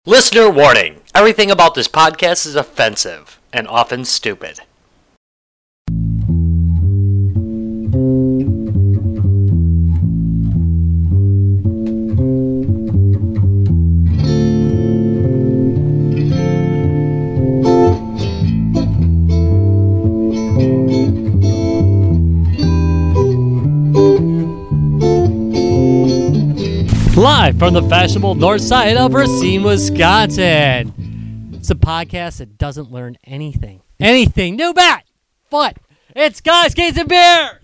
Listener warning. Everything about this podcast is offensive and often stupid. Live from the fashionable north side of Racine, Wisconsin. It's a podcast that doesn't learn anything. New bat! Foot! It's Guys, Gates, and Beer!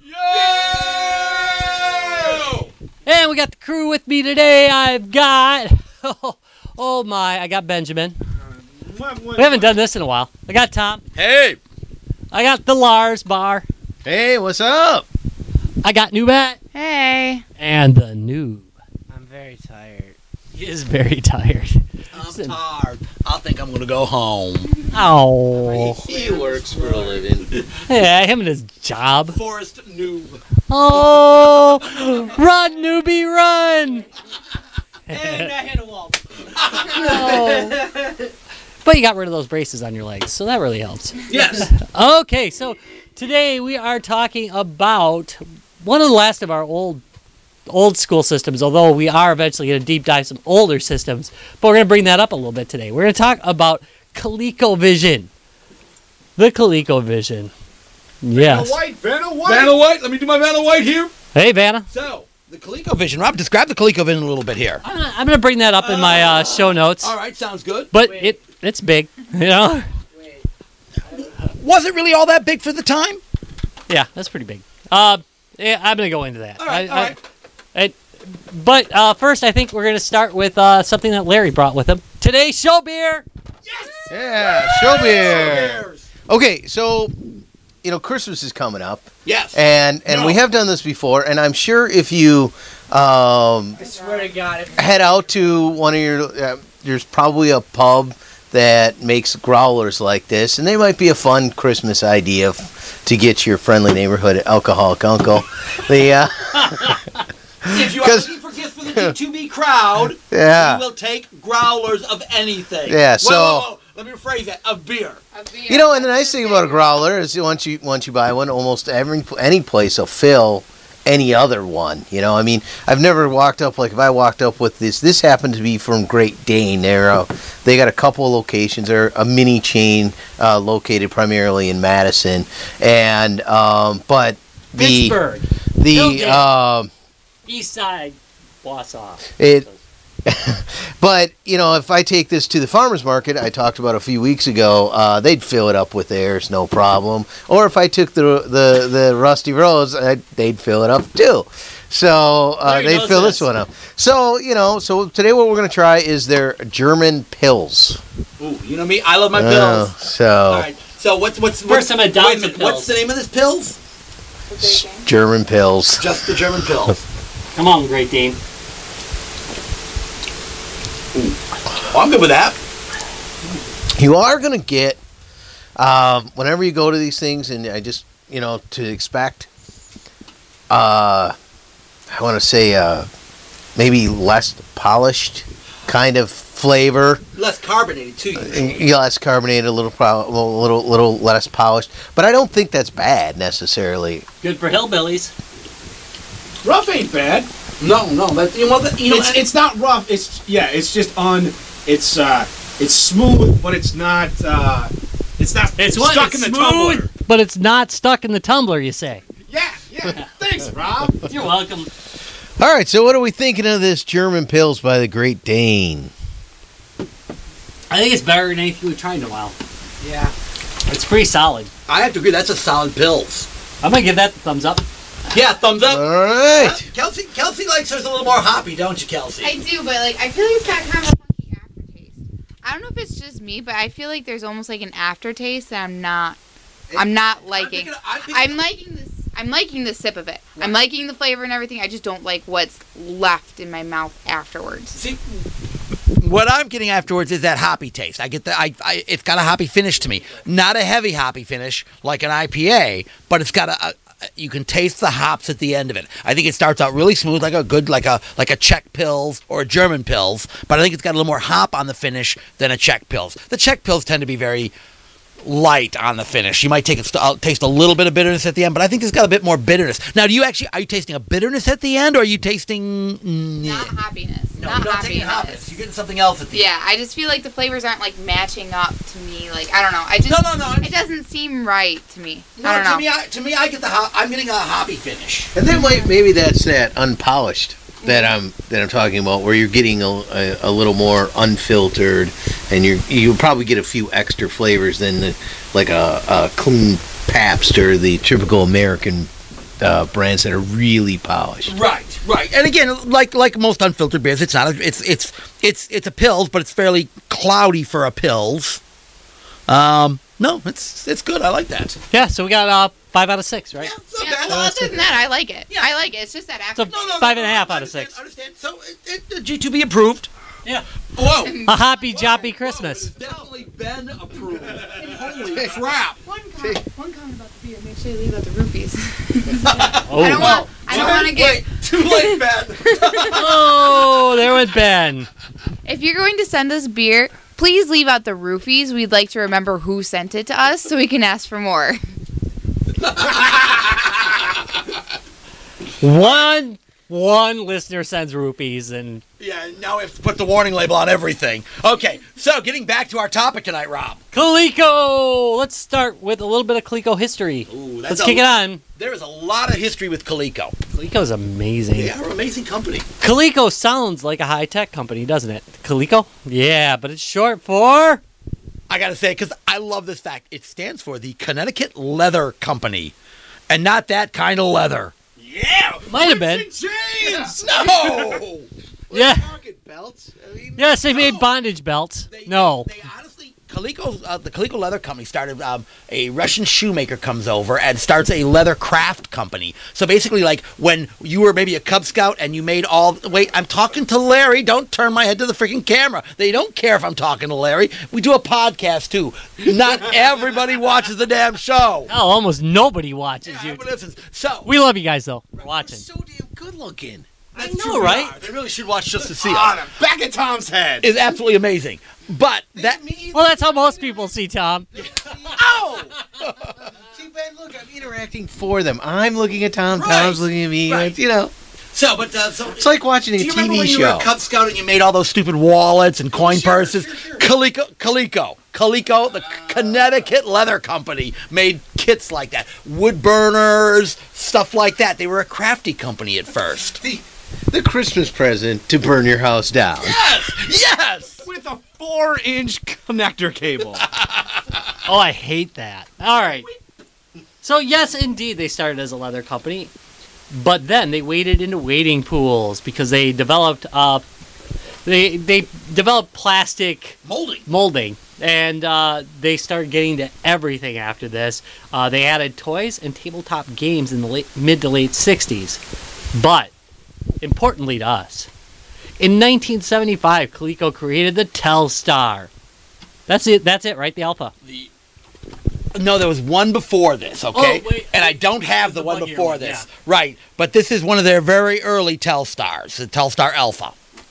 Yo! And we got the crew with me today. I've got... I got Benjamin. We haven't done this in a while. I got Tom. Hey! I got the Lars Bar. Hey, what's up? I got New Bat. Hey. And the Noob. I'm very tired. He is very tired. I'm tired. I think I'm going to go home. Oh. He works for a living. Yeah, him and his job. Forrest Noob. Oh, run, newbie, run! And I hit a wall. No. But you got rid of those braces on your legs, so that really helps. Yes. Okay, so today we are talking about one of the last of our old school systems, although we are eventually going to deep dive some older systems, but we're going to bring that up a little bit today. We're going to talk about ColecoVision. The ColecoVision. Yes. Vanna White. Let me do my Vanna White here. Hey, Vanna. So, the ColecoVision. Rob, describe the ColecoVision a little bit here. I'm going to bring that up in my show notes. All right, sounds good. But it's big, you know? Was it really all that big for the time? Yeah, that's pretty big. Yeah, I'm going to go into that. All right, But first, I think we're going to start with something that Larry brought with him. Today's show beer. Yes! Yeah, show beer. Okay, so, Christmas is coming up. Yes. And we have done this before, and I'm sure if you I swear to God. head out to one of your, there's probably a pub that makes growlers like this, and they might be a fun Christmas idea to get your friendly neighborhood alcoholic uncle. If you are looking for gifts for the D2B crowd, Yeah. we will take growlers of anything. Yeah, so- Whoa. Let me rephrase that. Of beer. And the nice thing about a growler is once you buy one, almost any place will fill any other one. I've never walked up, like if I walked up with this happened to be from Great Dane. They got a couple of locations. They're a mini chain located primarily in Madison, and but Pittsburgh. East Side, Wausau. But if I take this to the farmers market, I talked about a few weeks ago, they'd fill it up with theirs, no problem. Or if I took the Rusty Rose, they'd fill it up too. So they'd fill this one up. So so today what we're gonna try is their German Pils. Ooh, you know me. I love my pills. All right. So what's First time I downed wait a minute, some pills. what's the name of this pills? German Pils. Just the German pills. Come on, Great Dane. Well, I'm good with that. You are gonna get whenever you go to these things, and I just to expect. I want to say maybe less polished kind of flavor. Less carbonated too. Less carbonated, a little less polished. But I don't think that's bad necessarily. Good for hillbillies. Rough ain't bad. No, that's It's not rough. It's just it's smooth, but it's not stuck in the tumbler. But it's not stuck in the tumbler, you say. Yeah. Thanks, Rob. You're welcome. All right, so what are we thinking of this German Pils by the Great Dane? I think it's better than anything we've tried in a while. Yeah. It's pretty solid. I have to agree. That's a solid pills. I'm going to give that the thumbs up. Yeah, thumbs up. All right. Kelsey likes hers a little more hoppy, don't you, Kelsey? I do, but I feel like it's got kind of a funky aftertaste. I don't know if it's just me, but I feel like there's almost like an aftertaste that I'm not liking. I'm liking the sip of it. Right. I'm liking the flavor and everything. I just don't like what's left in my mouth afterwards. See, what I'm getting afterwards is that hoppy taste. I get it's got a hoppy finish to me. Not a heavy hoppy finish like an IPA, but it's got you can taste the hops at the end of it. I think it starts out really smooth, like a Czech Pils or a German Pils, but I think it's got a little more hop on the finish than a Czech Pils. The Czech Pils tend to be very light on the finish. You might taste a little bit of bitterness at the end, but I think it's got a bit more bitterness. Now, are you tasting a bitterness at the end, or are you tasting... Not hoppiness. No, not you're not taking hoppiness. You're getting something else at the end. Yeah, I just feel like the flavors aren't like matching up to me. Like, I don't know. No. It doesn't seem right to me. No, I don't know. To me, I get I'm getting a hoppy finich. And then maybe that's that unpolished that I'm talking about, where you're getting a little more unfiltered, and you'll probably get a few extra flavors than like a clean Pabst or the typical American brands that are really polished. Right. And again, like most unfiltered beers, it's not. It's a Pils, but it's fairly cloudy for a Pils. No, it's good. I like that. Yeah, so we got 5 out of 6, right? Yeah, it's not Yeah, bad. well, other than that, I like it. Yeah. I like it. It's just that after. So 5.5 out of 6. I understand. So G2B approved. Yeah. Whoa. A hoppy joppy Christmas. It's definitely been approved. Holy crap. One comment about the beer. Make sure you leave out the rupees. Oh, I don't want to get. Wait, too late, Ben. oh, there went Ben. If you're going to send us beer, please leave out the roofies. We'd like to remember who sent it to us so we can ask for more. One listener sends rupees, and Yeah, now we have to put the warning label on everything. Okay, so getting back to our topic tonight, Rob. Coleco. Let's start with a little bit of Coleco history. Ooh, Let's kick it on. There is a lot of history with Coleco. Coleco's amazing. They are an amazing company. Coleco sounds like a high-tech company, doesn't it? Coleco? Yeah, but it's short for... I gotta say, because I love this fact, it stands for the Connecticut Leather Company, and not that kind of leather. Yeah, Might have been. James. No. Yeah. Pocket belts. I mean, Yes, they made bondage belts. No. They honestly, Coleco, the Coleco Leather Company started. A Russian shoemaker comes over and starts a leather craft company. So basically, like when you were maybe a Cub Scout and you made all. Wait, I'm talking to Larry. Don't turn my head to the freaking camera. They don't care if I'm talking to Larry. We do a podcast too. Not everybody watches the damn show. Oh, almost nobody watches you. But listen, so We love you guys, though, for watching. so damn good looking. that's know, true, right? They really should watch just to see On us. the back of Tom's head. It's absolutely amazing. But that. Well, that's how most people see Tom. Oh! See, Ben, look, I'm interacting for them. I'm looking at Tom. Right. Tom's looking at me. Right. You know, So it's like watching a Do you remember TV when you were show. a Cub Scout and you made all those stupid wallets and coin purses? sure. Coleco, the Connecticut Leather Company, made kits like that. Wood burners, stuff like that. They were a crafty company at first. The Christmas present to burn your house down. Yes! With a 4-inch connector cable. Oh, I hate that. All right. So, yes, indeed, they started as a leather company, but then they waded into wading pools because they developed they developed plastic molding, and they started getting to everything after this. They added toys and tabletop games in the mid to late 60s. But, importantly to us, in 1975, Coleco created the Telstar. That's it, right? The Alpha. No, there was one before this, okay? Oh, wait. And I don't have the one one-year before one, this. yeah. Right, but this is one of their very early Telstars, the Telstar Alpha.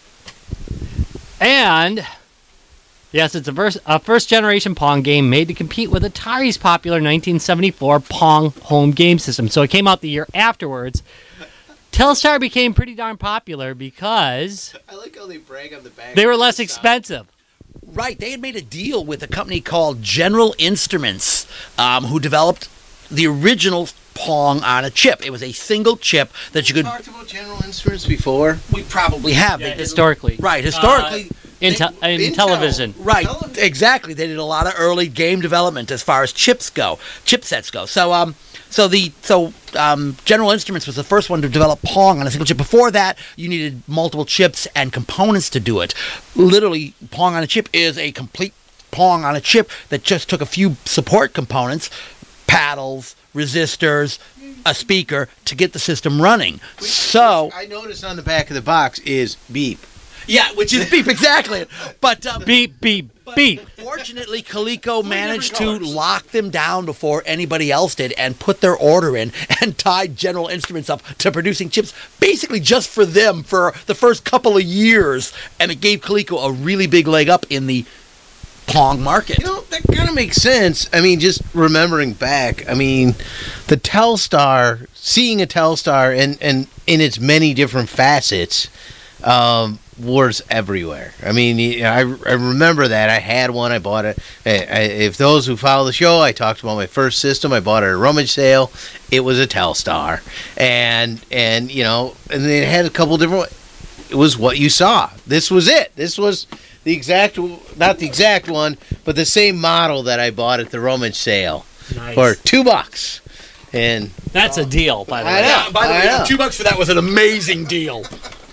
And yes, it's a first-generation Pong game made to compete with Atari's popular 1974 Pong home game system. So it came out the year afterwards. Telstar became pretty darn popular because I like how they brag on the back. they were less expensive. Right, they had made a deal with a company called General Instruments, who developed the original Pong on a chip. It was a single chip that you could. talked about General Instruments before. We probably have. Yeah, They did- historically. Right, historically. In Intel. television. Right, Television. exactly. They did a lot of early game development as far as chipsets go. So General Instruments was the first one to develop Pong on a single chip. Before that, you needed multiple chips and components to do it. Literally, Pong on a chip is a complete Pong on a chip that just took a few support components, paddles, resistors, a speaker to get the system running. So I noticed on the back of the box is beep. Yeah, which is beep, exactly. But Beep, beep, beep. fortunately, Coleco managed to lock them down before anybody else did and put their order in and tied General Instruments up to producing chips basically just for them for the first couple of years. And it gave Coleco a really big leg up in the Pong market. You know, that kind of makes sense. I mean, just remembering back, I mean, the Telstar, seeing a Telstar and in its many different facets, was everywhere. I mean, I remember that. I had one. I bought it. If those who follow the show, I talked about my first system. I bought it at a rummage sale. It was a Telstar. And you know, and it had a couple different, it was what you saw. This was it. This was the exact, not the exact one, but the same model that I bought at the rummage sale for $2. And That's a deal, by the way. I know. By the way, $2 for that was an amazing deal.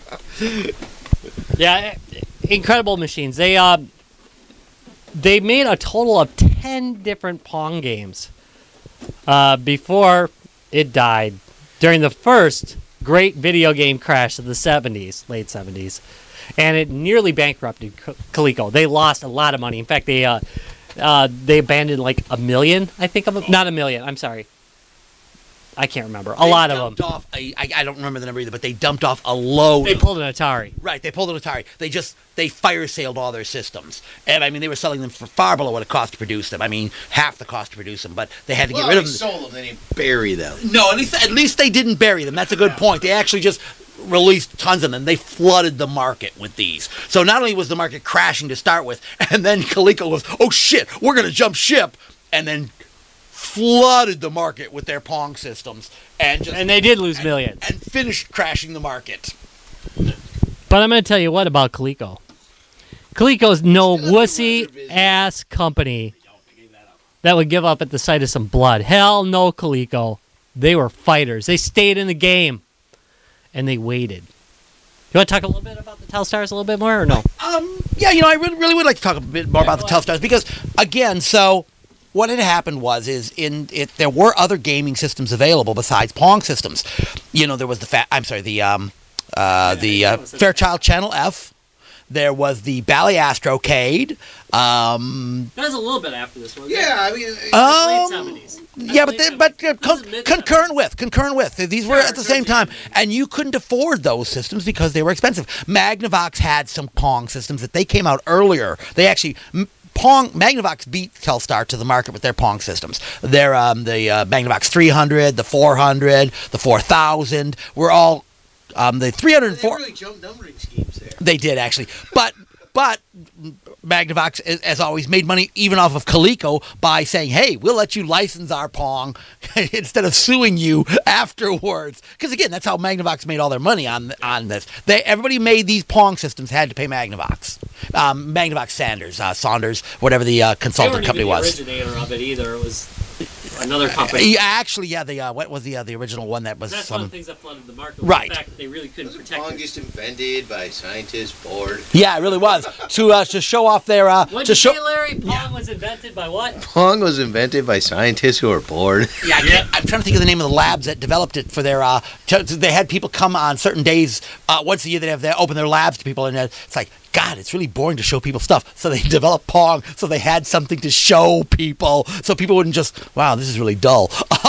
Yeah, incredible machines. They made a total of 10 different Pong games before it died during the first great video game crash of the 70s, late 70s. And it nearly bankrupted Coleco. They lost a lot of money. In fact, they abandoned like $1 million, I think. Not $1 million. I'm sorry. I can't remember. A lot of them. I don't remember the number either, but they dumped off a load. They pulled an Atari. Right, they pulled an Atari. They fire sailed all their systems. And I mean, they were selling them for far below what it cost to produce them. I mean, half the cost to produce them, but they had to get rid of them. They sold them, they didn't bury them. No, at least they didn't bury them. That's a good point. They actually just released tons of them. They flooded the market with these. So not only was the market crashing to start with, and then Coleco was, oh shit, we're going to jump ship, and then flooded the market with their Pong systems. And they did lose millions. And finished crashing the market. But I'm going to tell you what about Coleco. Coleco's no wussy-ass company that would give up at the sight of some blood. Hell no, Coleco. They were fighters. They stayed in the game. And they waited. You want to talk a little bit about the Telstars a little bit more, or no? Yeah, you know, I really would like to talk a bit more about the Telstars because, again, so what had happened was there were other gaming systems available besides Pong systems. You know, there was the Fairchild Channel F. There was the Bally Astrocade. That was a little bit after this one. Yeah, I mean, late 70s. Yeah, but concurrent with. These were at the same time. And you couldn't afford those systems because they were expensive. Magnavox had some Pong systems that they came out earlier. They actually... Magnavox beat Telstar to the market with their Pong systems. Their the Magnavox 300, the 400, the 4000 were all the 304. They really jumped numbering schemes there. They did actually, but Magnavox, as always, made money even off of Coleco by saying, "Hey, we'll let you license our Pong instead of suing you afterwards." Because again, that's how Magnavox made all their money on this. Everybody made these Pong systems had to pay Magnavox. Magnavox Saunders, whatever the consultant company was. They weren't even the originator of it either. It was another company. Actually, yeah. What was the original one that was? That's one of the things that flooded the market. Right. The fact that they really couldn't protect Pong it. just invented by scientists bored. Yeah, it really was to show off their. What did you say, Larry? Pong was invented by what? Pong was invented by scientists who are bored. Yeah, I'm trying to think of the name of the labs that developed it for their. They had people come on certain days once a year. They open their labs to people, and it's like, God, it's really boring to show people stuff. So they developed Pong, so they had something to show people, so people wouldn't just, wow, this is really dull.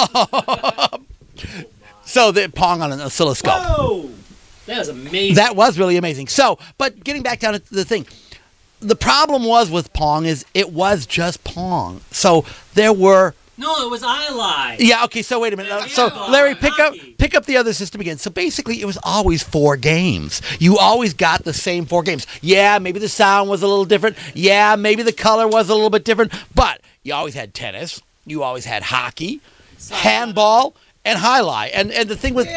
So the Pong on an oscilloscope. Whoa! That was amazing. That was really amazing. So, but getting back down to the thing, the problem was with Pong is it was just Pong. So there were. No, it was iLive. Yeah, okay, so wait a minute. So Larry, pick up the other system again. So basically it was always 4 games. You always got the same 4 games. Yeah, maybe the sound was a little different. Yeah, maybe the color was a little bit different. But you always had tennis. You always had hockey, handball, and highlight. And the thing with...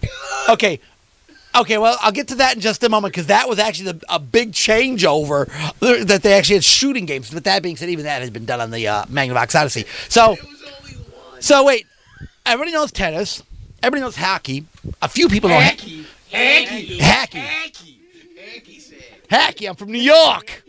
Okay, well, I'll get to that in just a moment because that was actually a big changeover that they actually had shooting games. But that being said, even that has been done on the Magnavox Odyssey. So wait, everybody knows tennis. Everybody knows hockey. A few people know Hacky. Hacky. I'm from New York.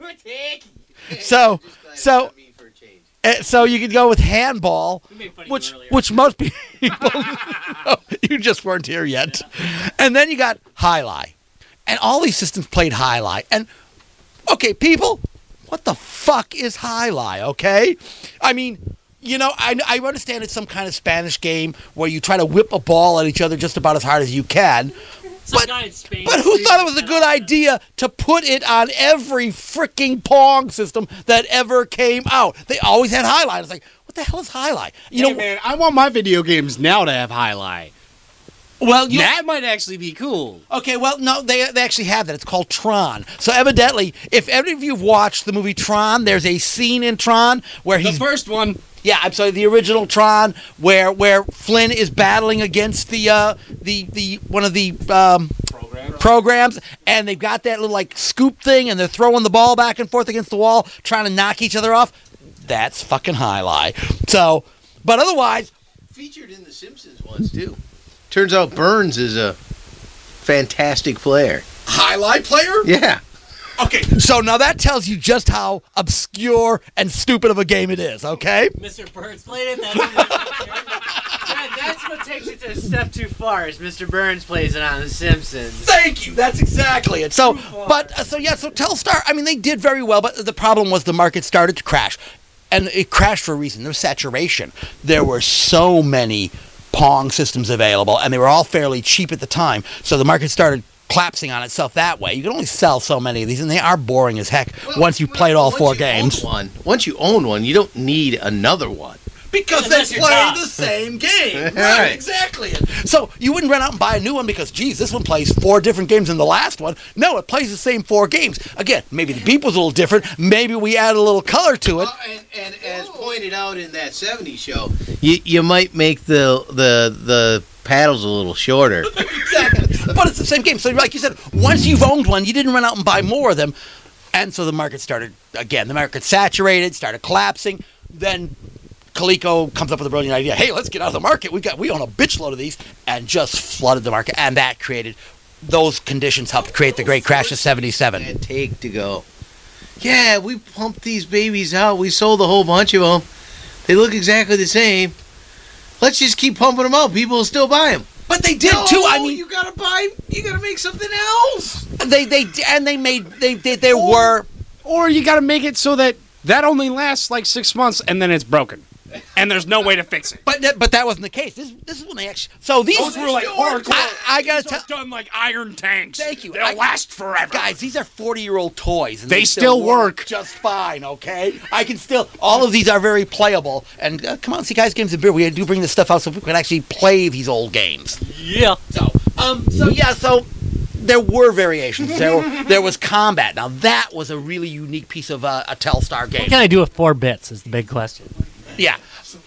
So you could go with handball, which most people you just weren't here yet, and then you got highlight, and all these systems played Highlight. And okay, people, what the fuck is Highlight? Okay, I mean, you know, I understand it's some kind of Spanish game where you try to whip a ball at each other just about as hard as you can. But who thought it was a good idea to put it on every freaking Pong system that ever came out? They always had Highlight. It's like, what the hell is Highlight? You know, man, I want my video games now to have Highlight. Well, that might actually be cool. Okay, well, no, they actually have that. It's called Tron. So evidently, if any of you have watched the movie Tron, there's a scene in Tron where The first one. Yeah, I'm sorry, the original Tron, where Flynn is battling against the one of the programs, and they've got that little like scoop thing, and they're throwing the ball back and forth against the wall, trying to knock each other off. That's fucking Highlight. So, but otherwise, featured in the Simpsons once too. Turns out Burns is a fantastic player. Highlight player? Yeah. Okay, so now that tells you just how obscure and stupid of a game it is, okay? Mr. Burns played it. That's what takes it to a step too far. Is Mr. Burns plays it on The Simpsons. Thank you. That's exactly it. So, so Telstar. I mean, they did very well, but the problem was the market started to crash, and it crashed for a reason. There was saturation. There were so many Pong systems available, and they were all fairly cheap at the time. So the market started collapsing on itself that way. You can only sell so many of these, and they are boring as heck once you played all four games. Once you own one, you don't need another one. Because they play the same game. Right, exactly. So you wouldn't run out and buy a new one because, geez, this one plays 4 different games than the last one. No, it plays the same 4 games. Again, maybe the beep was a little different. Maybe we added a little color to it. And as pointed out in that 70s show, you might make the paddles a little shorter. Exactly. But it's the same game. So like you said, once you've owned one, you didn't run out and buy more of them. And so the market started, again, the market saturated, started collapsing. Then Coleco comes up with a brilliant idea. Hey, let's get out of the market. We own a bitch load of these, and just flooded the market. And that created, those conditions helped create the great crash of '77. It take to go. Yeah, we pumped these babies out. We sold a whole bunch of them. They look exactly the same. Let's just keep pumping them out. People will still buy them. But they did too. I mean, you gotta make something else. There were, or you gotta make it so that only lasts like 6 months and then it's broken. And there's no way to fix it. But that wasn't the case. This is when they actually. So these were like hardcore. I gotta tell. Done like iron tanks. Thank you. They'll last forever. Guys, these are 40-year-old toys. And they still work just fine. Okay, I can still. All of these are very playable. And come on, see, guys, Games of Beer. We do bring this stuff out so people can actually play these old games. Yeah. So there were variations. There was combat. Now that was a really unique piece of a Telstar game. What can I do with 4 bits? Is the big question. Yeah.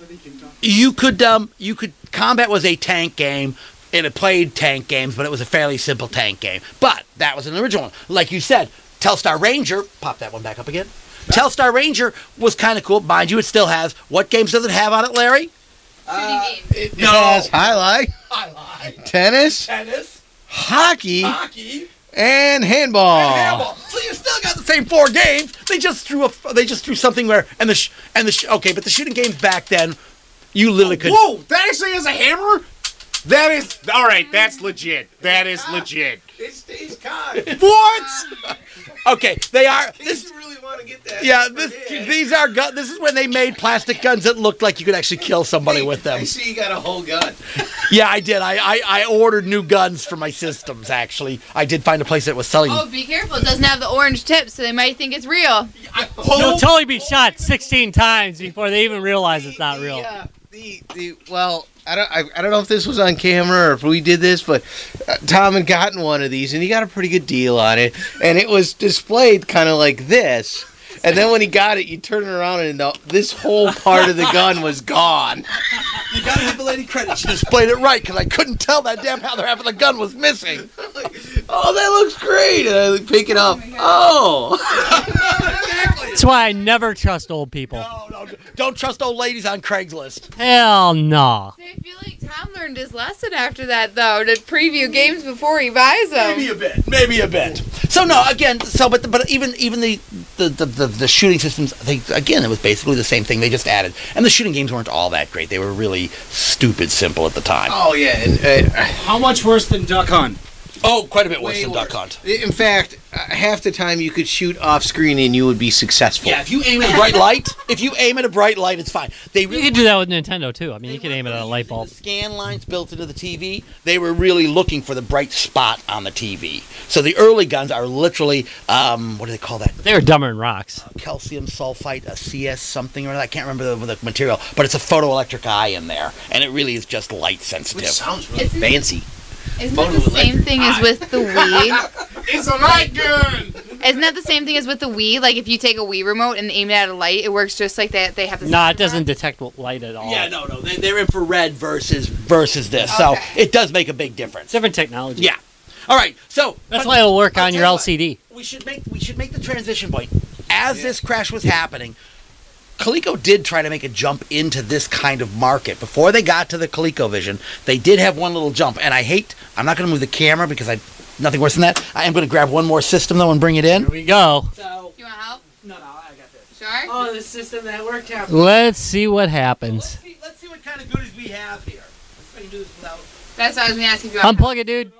You could combat was a tank game, and it played tank games, but it was a fairly simple tank game. But that was an original one. Like you said, Telstar Ranger, pop that one back up again. Telstar Ranger was kind of cool. Mind you, it still has, what games does it have on it, Larry? It has highlight, tennis, hockey, and handball. So you still got the same 4 games. They just threw something where but the shooting games back then, you literally could. Whoa! That actually is a hammer. That is all right. That's legit. That is legit. It stays kind. What? Okay, they are. You really want to get that? Yeah, these are guns. This is when they made plastic guns that looked like you could actually kill somebody with them. I see you got a whole gun. Yeah, I did. I ordered new guns for my systems. Actually, I did find a place that was selling. Oh, be careful! It doesn't have the orange tips, so they might think it's real. You'll totally be shot 16 times before they even realize it's not real. Well, I don't know if this was on camera or if we did this, but Tom had gotten one of these and he got a pretty good deal on it, and it was displayed kind of like this. And then when he got it, you turn it around and this whole part of the gun was gone. You gotta give the lady credit. She displayed it right, because I couldn't tell that damn other half of the gun was missing. Oh, that looks great. And I pick it up. Oh. Exactly. That's why I never trust old people. No, don't trust old ladies on Craigslist. Hell no. I feel like Tom learned his lesson after that, though, to preview games before he buys them. Maybe a bit. So no, again, but even the shooting systems, it was basically the same thing. They just added, and the shooting games weren't all that great. They were really stupid simple at the time. Oh yeah. And, how much worse than Duck Hunt? Oh, quite a bit worse Way than worse. Duck Hunt. In fact, half the time you could shoot off screen and you would be successful. Yeah, if you aim at a bright light, it's fine. They You really can do that with Nintendo too. I mean, you They can aim it weren't at a really light using bulb. The scan lines built into the TV, they were really looking for the bright spot on the TV. So the early guns are literally, what do they call that? They were dumber than rocks. Calcium sulfite, a CS something or other. I can't remember the material, but it's a photoelectric eye in there, and it really is just light sensitive. Which sounds really Isn't- fancy. Isn't that the same thing as with the Wii? It's a light gun. Isn't that the same thing as with the Wii? Like if you take a Wii remote and aim it at a light, it works just like that. They have the Nah, same it doesn't amount? detect light at all. Yeah, no, they're infrared versus this, so Okay. it does make a big difference. Different technology. Yeah. All right, so That's but why it'll work I'll on your tell you what, LCD. we should make the transition point. As this crash was happening, Coleco did try to make a jump into this kind of market. Before they got to the ColecoVision, they did have one little jump. And I'm not going to move the camera because nothing worse than that. I am going to grab one more system, though, and bring it in. Here we go. So, You want help? no, I got this. Sure. Oh, the system that worked out. Let's see what happens. Let's see what kind of goodies we have here. Let's try to do this without... That's what I was going to ask if you want Unplug it, dude.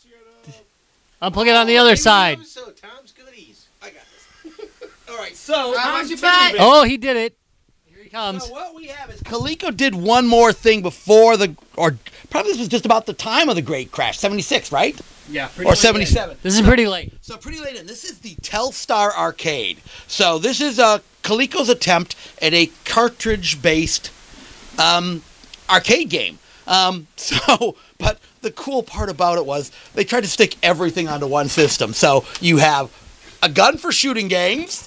Unplug it on the other side. So Tom's goodies. I got this. All right, so... Watch your butt. Oh, he did it. Here he comes. So what we have is Coleco did one more thing before or probably this was just about the time of the Great Crash, 76, right? Yeah. Or 77. This is pretty late. So pretty late in. This is the Telstar Arcade. So this is Coleco's attempt at a cartridge-based arcade game. But the cool part about it was they tried to stick everything onto one system. So you have a gun for shooting games.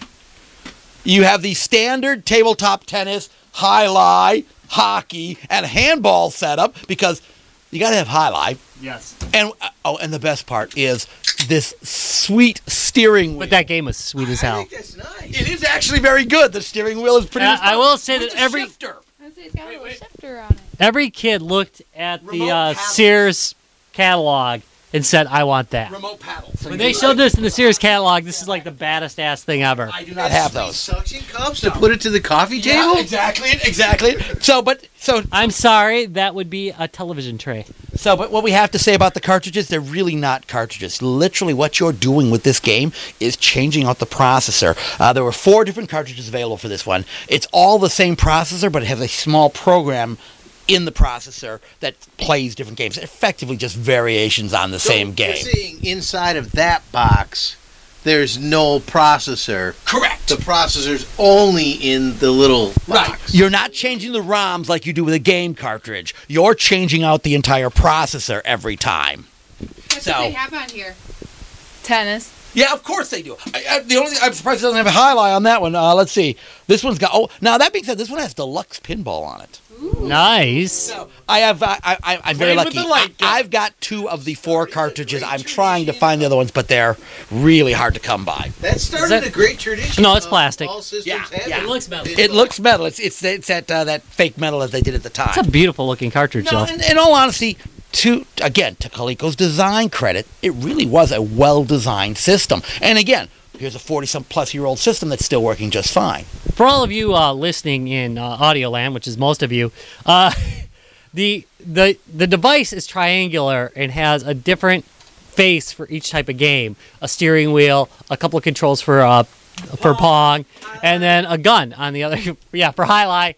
You have the standard tabletop tennis, high-lie, hockey, and handball setup because you got to have high-lie. Yes. And and the best part is this sweet steering wheel. But that game was sweet as I hell. think that's nice. It is actually very good. The steering wheel is pretty. I will say with that the every shifter. I was gonna say, it's got a little shifter on it. every kid looked at Remote the paddles. Sears catalog and said, "I want that." remote paddle. So When you they do- showed this in the Sears catalog, this is like the baddest ass thing ever. I do not have those. Suction cups to put it to the coffee Yeah, table? exactly. So I'm sorry, that would be a television tray. but what we have to say about the cartridges, they're really not cartridges. Literally, what you're doing with this game is changing out the processor. There were 4 different cartridges available for this one. It's all the same processor, but it has a small program in the processor that plays different games. Effectively, just variations on the same You're game. saying inside of that box, there's no processor. Correct. The processor's only in the little Right. box. You're not changing the ROMs like you do with a game cartridge. You're changing out the entire processor every time. That's So- what they have on here. Tennis. Yeah, of course they do. The only thing I'm surprised it doesn't have a highlight on that one. Let's see. This one's got. Oh, now that being said, this one has deluxe pinball on it. Nice. So I have. I'm very Playing with lucky. the light gun. I've got 2 of the 4 cartridges. I'm trying to find the other ones, but they're really hard to come by. That started Is that- a great tradition. No, it's of plastic. All systems Yeah, having yeah. It looks metal. It looks metal. It's that fake metal as they did at the time. It's a beautiful looking cartridge, No, though. in all honesty, to Coleco's design credit, it really was a well-designed system. And again, here's a 40-some-plus-year-old system that's still working just fine. For all of you listening in audio land, which is most of you, the device is triangular and has a different face for each type of game. A steering wheel, a couple of controls for Pong, and then a gun on the other. Yeah, for High-Lie,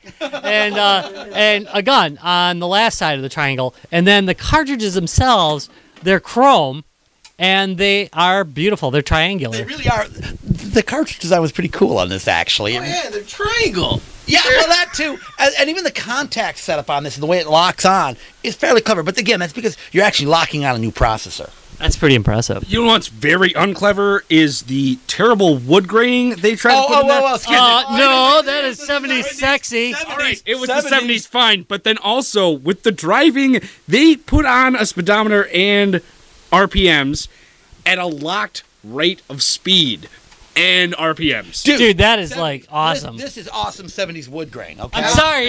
and a gun on the last side of the triangle. And then the cartridges themselves, they're chrome, and they are beautiful. They're triangular. They really are. The cartridge design was pretty cool on this, actually. Oh, yeah, they're triangle. Yeah, well, that too. And even the contact setup on this and the way it locks on is fairly clever. But again, that's because you're actually locking on a new processor. That's pretty impressive. You know what's very unclever is the terrible wood grain they tried to put in there. excuse me. No, that is 70s sexy. All right, it was the 70s, fine. But then also, with the driving, they put on a speedometer and RPMs at a locked rate of speed and RPMs. Dude, that is 70s. like awesome. This is awesome 70s wood grain, okay? I'm sorry,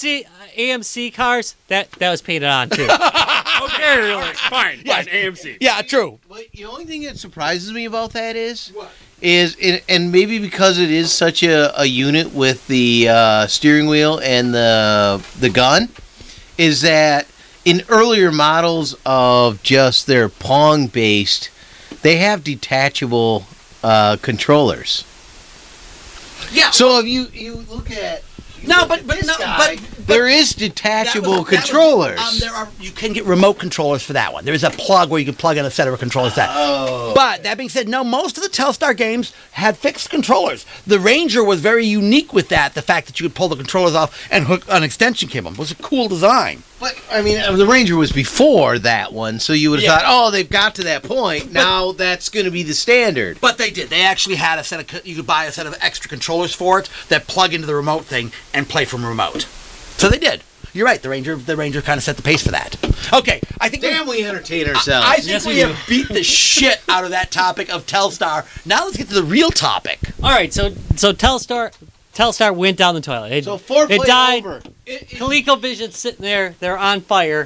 AMC cars, that was painted on too. Okay, really? Fine, Yeah. AMC. Yeah, true. But the only thing that surprises me about that is and maybe because it is such a unit with the steering wheel and the gun, is that in earlier models of just their Pong based, they have detachable controllers. Yeah. So if you look at there is detachable that was- controllers. you can get remote controllers for that one. There is a plug where you can plug in a set of controllers. But that being said, no, most of the Telstar games had fixed controllers. The Ranger was very unique with that. The fact that you could pull the controllers off and hook an extension cable. It was a cool design. But I mean, the Ranger was before that one, so you would have thought, oh, they've got to that point. Now that's going to be the standard. But they did. They actually had a set of. You could buy a set of extra controllers for it that plug into the remote thing and play from remote. So they did. You're right. The Ranger kind of set the pace for that. Okay, I think. Damn, we entertain ourselves. I think we have beat the shit out of that topic of Telstar. Now let's get to the real topic. All right, so Telstar went down the toilet. So foreplay it died. over. ColecoVision's sitting there. They're on fire.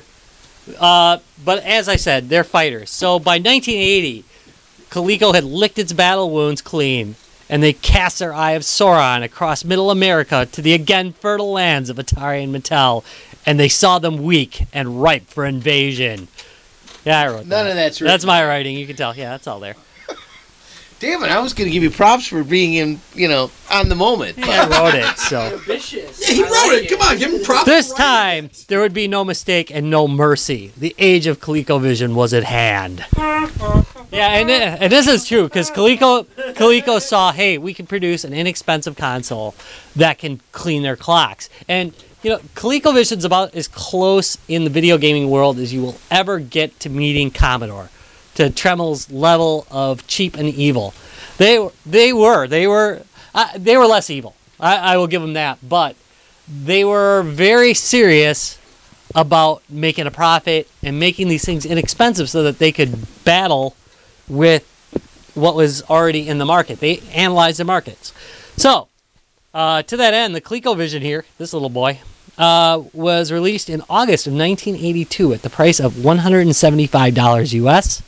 But as I said, they're fighters. So by 1980, Coleco had licked its battle wounds clean, and they cast their eye of Sauron across middle America to the again fertile lands of Atari and Mattel, and they saw them weak and ripe for invasion. Yeah, I wrote that. None of that's written. That's my writing. You can tell. Yeah, that's all there. Damn it! I was going to give you props for being on the moment. Yeah, I wrote it. So Ambitious. Yeah, he I wrote like it. Come on, give him props. this time there would be no mistake and no mercy. The age of ColecoVision was at hand. Yeah, and this is true because Coleco saw, hey, we can produce an inexpensive console that can clean their clocks. And ColecoVision's about as close in the video gaming world as you will ever get to meeting Commodore, to Tremel's level of cheap and evil. They were less evil. I will give them that, but they were very serious about making a profit and making these things inexpensive so that they could battle with what was already in the market. They analyzed the markets. So, to that end, the ColecoVision here, this little boy, was released in August of 1982 at the price of $175 US.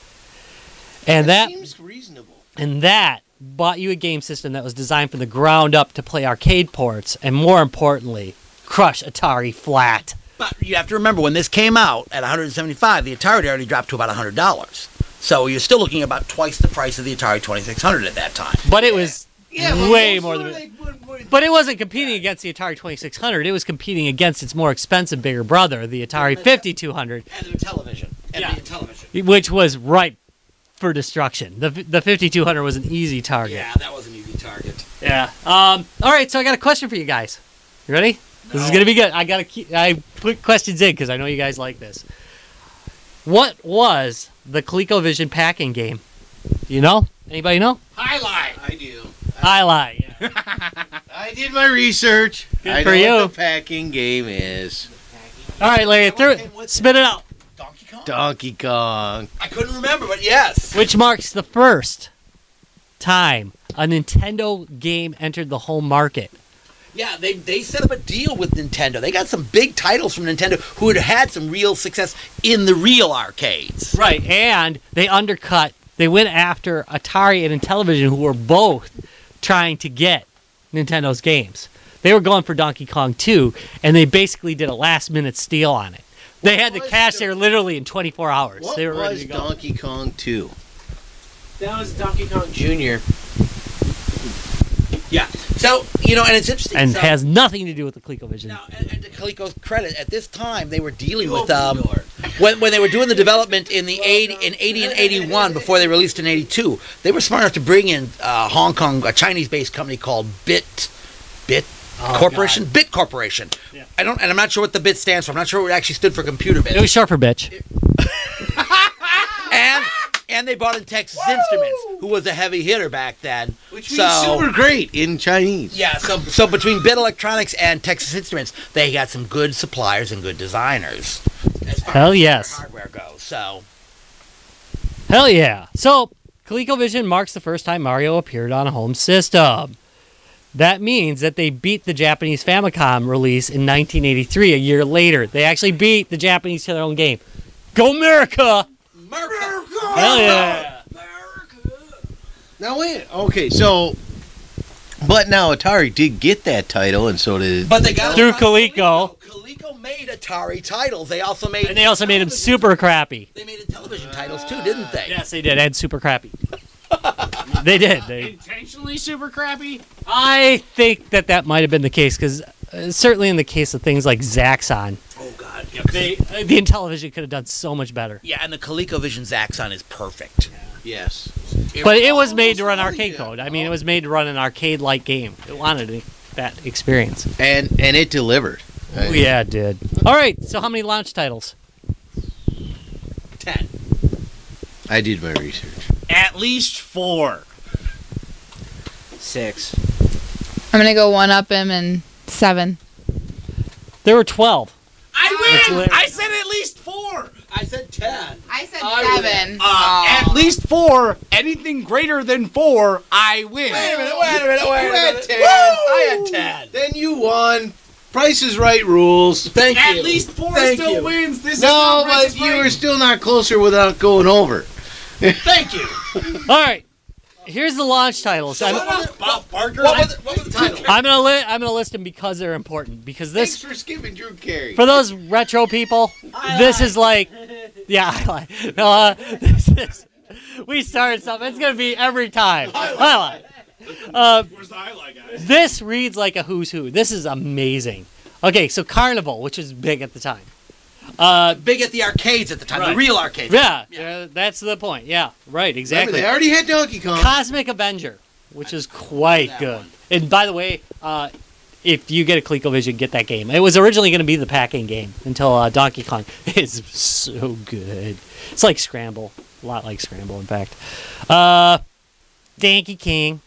And that seems reasonable. And that bought you a game system that was designed from the ground up to play arcade ports, and more importantly, crush Atari flat. But you have to remember, when this came out at $175, the Atari already dropped to about $100. So you're still looking at about twice the price of the Atari 2600 at that time. But it was way most more of than them, But it wasn't competing against the Atari 2600. It was competing against its more expensive bigger brother, the Atari 5200. And the television. Which was ripe for destruction. The 5200 was an easy target. Yeah, that was an easy target. Yeah. All right, so I got a question for you guys. You ready? This is gonna be good. I put questions in because I know you guys like this. What was the ColecoVision packing game? Do you know? Anybody know? Highlight. I do. Highlight. Yeah. I did my research. Good I for know you. what the packing game is. All right, Larry, spit it out. Donkey Kong? Donkey Kong. I couldn't remember, but yes. Which marks the first time a Nintendo game entered the home market. Yeah, they set up a deal with Nintendo. They got some big titles from Nintendo who had had some real success in the real arcades. Right, and they went after Atari and Intellivision, who were both trying to get Nintendo's games. They were going for Donkey Kong 2, and they basically did a last-minute steal on it. They had the cash there literally in 24 hours. What They were ready was to go. Donkey Kong 2? That was Donkey Kong Jr. Yeah. So, and it's interesting. And so, has nothing to do with the ColecoVision. Now, and to Coleco's credit, at this time they were dealing with when they were doing the development in 80 and 81 before they released in 82. They were smart enough to bring in Hong Kong, a Chinese-based company called Bit Corporation. God. Bit Corporation. Yeah. I'm not sure what the bit stands for. I'm not sure what it actually stood for computer bit. It was short for bitch. And they brought in Texas Instruments, who was a heavy hitter back then. Which means super great in Chinese. Yeah, so between Bit Electronics and Texas Instruments, they got some good suppliers and good designers. As far Hell as yes. hardware goes. So Hell yeah. So, ColecoVision marks the first time Mario appeared on a home system. That means that they beat the Japanese Famicom release in 1983, a year later. They actually beat the Japanese to their own game. Go America! America! Hell yeah! Now wait. Okay, so, but now Atari did get that title, and so did. But they got Through it from Coleco. Coleco made Atari titles. They also made And they also made them super crappy. They made television titles too, didn't they? Yes, they did. And super crappy. They did. Intentionally super crappy? I think that might have been the case because certainly in the case of things like Zaxxon, Oh God. the Intellivision could have done so much better. Yeah, and the ColecoVision Zaxxon is perfect. Yes. But it was made to run arcade code. I mean, it was made to run an arcade-like game. It wanted that experience. And it delivered. Oh, yeah, it did. All right, so how many launch titles? 10. I did my research. At least 4. 6. I'm gonna go one up him and 7. There were 12. I win! That's I said at least 4! I said 10. I said I 7. At least 4. Anything greater than 4, I win. Wait a minute. You had 10. I had 10. Then you won. Price is Right rules. Thank you. At least 4 Thank still you. wins. This No, is but Price is you Right. were still not closer without going over. Thank you. All right, here's the launch titles. I'm Bob Barker. What was the title? gonna list them because they're important. Because Thanks this, for skipping Drew Carey. for those retro people, this is like, yeah, I like. No, this is. We started something. It's gonna be every time. I like. Where's the highlight, guys? This reads like a who's who. This is amazing. Okay, so Carnival, which was big at the time. Big at the arcades at the time, Right. the real arcades. Yeah, that's the point. Yeah, right, Remember, exactly. they already had Donkey Kong. Cosmic Avenger, which is quite that good. one. And by the way, if you get a ColecoVision, get that game. It was originally going to be the packing game until Donkey Kong is so good. It's like Scramble, a lot like Scramble, in fact. Donkey King.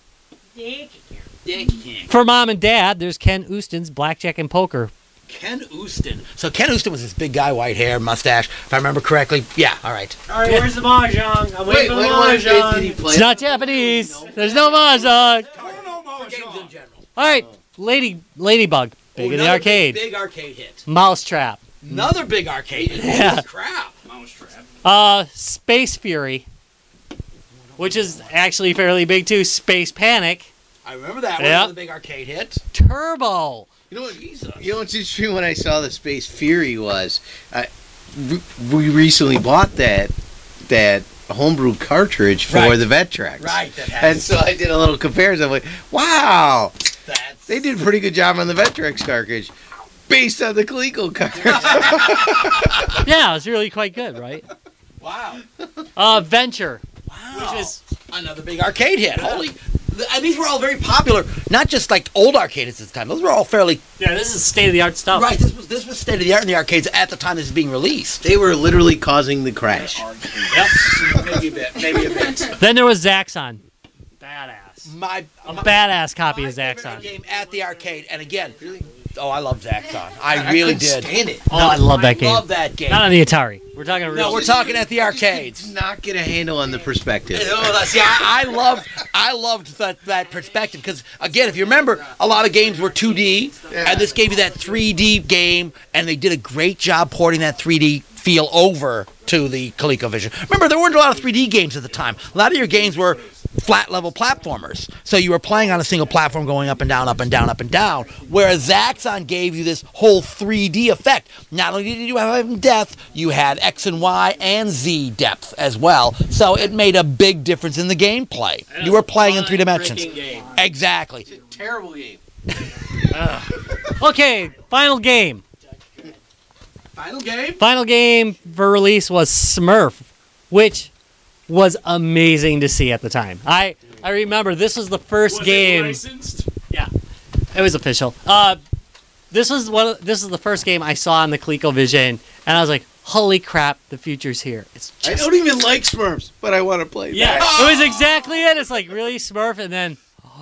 Yankee King. For mom and dad, there's Ken Uston's Blackjack and Poker. Ken Uston. So Ken Uston was this big guy, white hair, mustache, if I remember correctly. Yeah, all right. All right, where's the mahjong? I'm waiting for the what did he mahjong. play? It's not Japanese. There's no mahjong. Games in general. All right, Ladybug, big in the Another arcade. Big arcade hit. Mousetrap. Another big arcade hit. Yeah. Holy crap. Mousetrap. Space Fury, which is actually fairly big too. Space Panic. I remember that one. Yeah. Another big arcade hit. Turbo. You know what's interesting when I saw the Space Fury was, we recently bought that homebrew cartridge for Right. the Vectrex. Right. That And has, so I did a little comparison. I'm like, wow, that's, they did a pretty good job on the Vectrex cartridge based on the Coleco cartridge. Yeah, it was really quite good, right? wow. Venture, Wow. which is Another big arcade hit. Holy. And these were all very popular, not just like old arcade hits at the time. Those were all fairly this is state of the art stuff. right. This was state of the art in the arcades at the time this was being released. They were literally causing the crash. Maybe a bit. Then there was Zaxxon. Badass. My A badass copy my of favorite Zaxxon. game at the arcade, and again, oh, I love Zaxxon. I really did. Stand it. Oh, I love that game. Love that game. Not on the Atari. We're talking real. No, we're talking at the arcades. Not get a handle on the perspective. See, I loved that perspective because again, if you remember, a lot of games were 2D, and this gave you that 3D game, and they did a great job porting that 3D feel over to the ColecoVision. Remember, there weren't a lot of 3D games at the time. A lot of your games were flat level platformers, so you were playing on a single platform going up and down, up and down, up and down, whereas Zaxxon gave you this whole 3D effect. Not only did you have depth, you had X and Y and Z depth as well, so it made a big difference in the gameplay. You were playing in 3 dimensions. Exactly. Terrible game. Okay, final game. Final game for release was Smurf, which was amazing to see at the time. I remember this was the first Was game. it licensed? Yeah, it was official. This was the first game I saw on the ColecoVision, and I was like, "Holy crap, the future's here!" It's I just don't even like Smurfs, but I want to play yeah, that. it was exactly it. It's like really Smurf, and then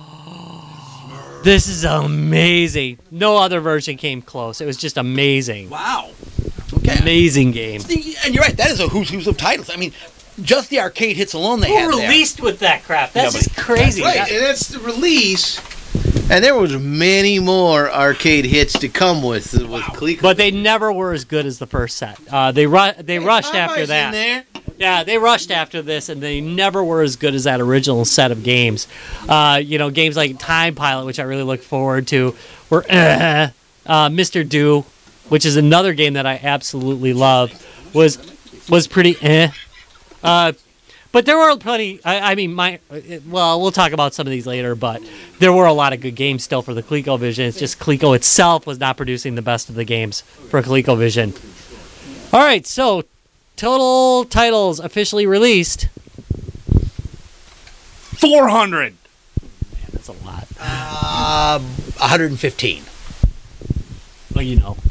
this is amazing. No other version came close. It was just amazing. Wow. Okay. Amazing game. And you're right, that is a who's who's of titles. I mean, just the arcade hits alone they had Who there. released with that crap? That's Yeah, just crazy. Right, and that's the release. And there was many more arcade hits to come with Coleco. But they never were as good as the first set. They rushed after Popeye's that. in there. Yeah, they rushed after this, and they never were as good as that original set of games. Games like Time Pilot, which I really look forward to, were Mr. Do. which is another game that I absolutely love, was pretty but there were plenty. We'll talk about some of these later, but there were a lot of good games still for the ColecoVision. It's just Coleco itself was not producing the best of the games for ColecoVision. All right, so total titles officially released. 400. Man, that's a lot. 115. Well, you know.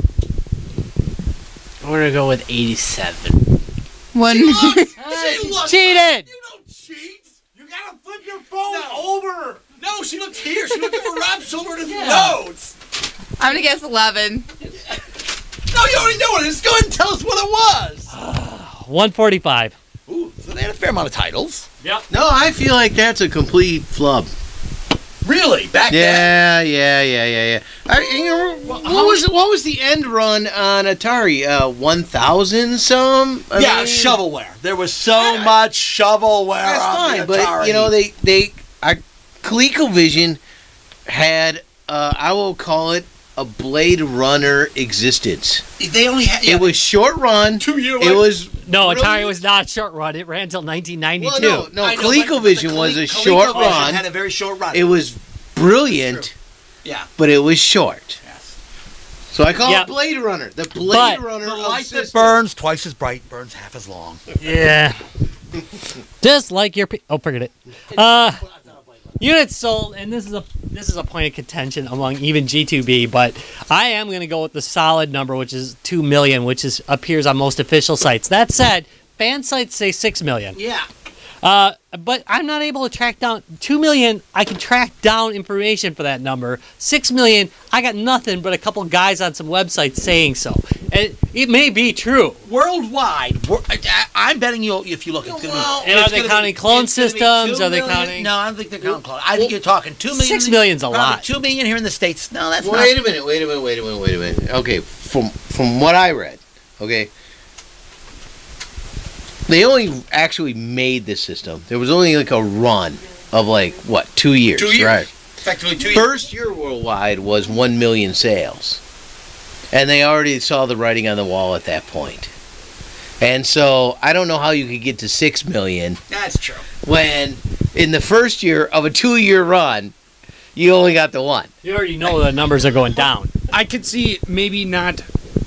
I'm gonna go with 87. One. Cheated! You don't cheat. You gotta flip your phone over. No, she looked here. She looked over Rob's shoulder at his notes. I'm gonna guess 11. No, you already know it. Just go ahead and tell us what it was. 145. Ooh, so they had a fair amount of titles. No, I feel like that's a complete flub. Really? Back then? Yeah. What was the end run on Atari? 1,000 some? I Yeah, mean, shovelware. There was so much shovelware That's on fine, the but Atari. ColecoVision had I will call it a Blade Runner existence. They only had. It was short run. 2 year. It was No, brilliant. Atari was not short run. It ran until 1992. Well, no, I know, ColecoVision but was the a short ColecoVision run. Had a very short run. It was brilliant, Yeah. but it was short. Yes. So I call Yeah. it Blade Runner. The Blade Runner The of light that systems. burns twice as bright burns half as long. Yeah. Just like your. Forget it. Units sold, and this is a point of contention among even G2B, but I am going to go with the solid number, which is 2 million, which appears on most official sites. That said, fan sites say 6 million. Yeah. But I'm not able to track down 2 million. I can track down information for that number. 6 million, I got nothing but a couple guys on some websites saying so. And it may be true. Worldwide, I'm betting you if you look, it's going to be. And are they counting clone systems? Are they counting? No, I don't think they're counting clone. I think you're talking 2 million. 6 million's a probably lot. 2 million here in the States. No, that's Wait not. a minute. Okay, from what I read, okay, they only actually made this system. There was only like a run of 2 years, 2 years. right? Effectively 2 years. First year worldwide was 1 million sales. And they already saw the writing on the wall at that point. And so I don't know how you could get to 6 million That's true. when in the first year of a 2-year run, you only got the one. You already know the numbers are going down. I could see maybe not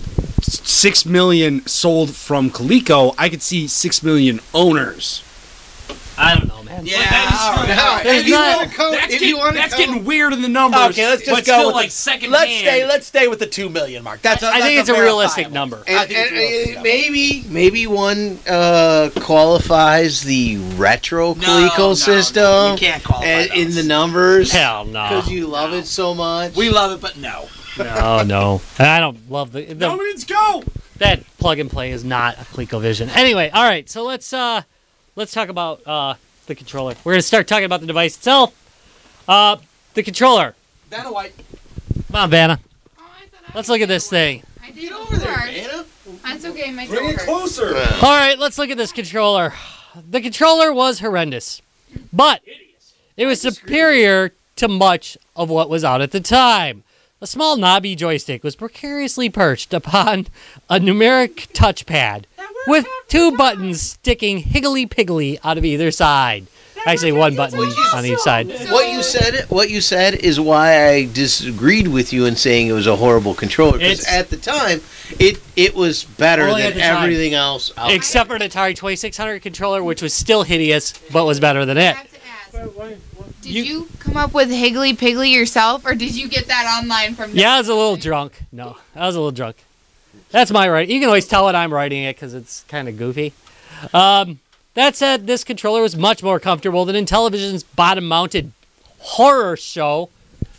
6 million sold from Coleco. I could see 6 million owners. I don't know, man. Yeah. All right. Now, There's if you not- want to count, That's, if you want to that's count, getting weird in the numbers. Okay, let's just but go still with like the, second Let's stay with the 2 million mark. I think it's a realistic number. I think it's a realistic number. maybe one qualifies the retro Coleco system You can't qualify in those. the numbers Hell no. because you love it so much. We love it, but no. No. I don't love the Let's go. that plug and play is not a ColecoVision. Anyway, all right. So let's talk about the controller. We're gonna start talking about the device itself. The controller. Vanna White. Come on, Vanna. Oh, I thought Let's look at this thing. I did over there, Anna. That's okay, my Bring it door. closer. All right, let's look at this controller. The controller was horrendous, but it was superior to much of what was out at the time. A small knobby joystick was precariously perched upon a numeric touchpad with 2 buttons sticking higgly-piggly out of either side. Actually, 1 button on each side. What you said is why I disagreed with you in saying it was a horrible controller. Because It's- at the time, it was better Only at than the time. everything else. Out Except for an Atari 2600 controller, which was still hideous, but was better than I it. have to ask. Did you come up with Higgly Piggly yourself, or did you get that online from? Yeah, I was a little drunk. No, I was a little drunk. That's my writing. You can always tell when I'm writing it because it's kind of goofy. That said, this controller was much more comfortable than Intellivision's bottom-mounted horror show.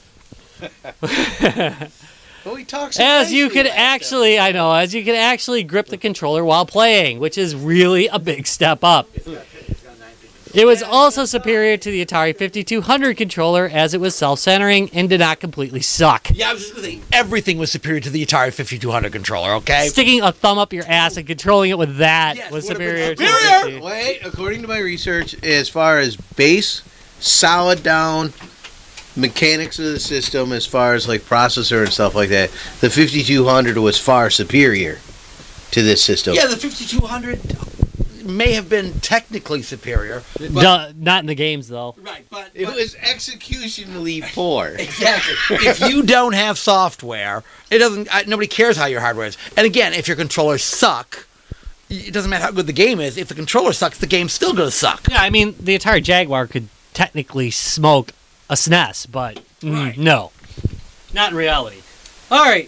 Oh, he talks As you nicely could like actually grip the controller while playing, which is really a big step up. It was also superior to the Atari 5200 controller as it was self-centering and did not completely suck. Yeah, I was just going to say, everything was superior to the Atari 5200 controller, okay? Sticking a thumb up your ass and controlling it with that Yes, was would have superior. been to superior! the 50. Wait, according to my research, as far as bass, solid down, mechanics of the system, as far as like processor and stuff like that, the 5200 was far superior to this system. Yeah, the 5200 may have been technically superior. Not in the games though. Right, but It was executionally poor. exactly. If you don't have software, it doesn't. Nobody cares how your hardware is. And again, if your controllers suck, it doesn't matter how good the game is. If the controller sucks, the game's still going to suck. Yeah, I mean the Atari Jaguar could technically smoke a SNES, but no, not in reality. All right.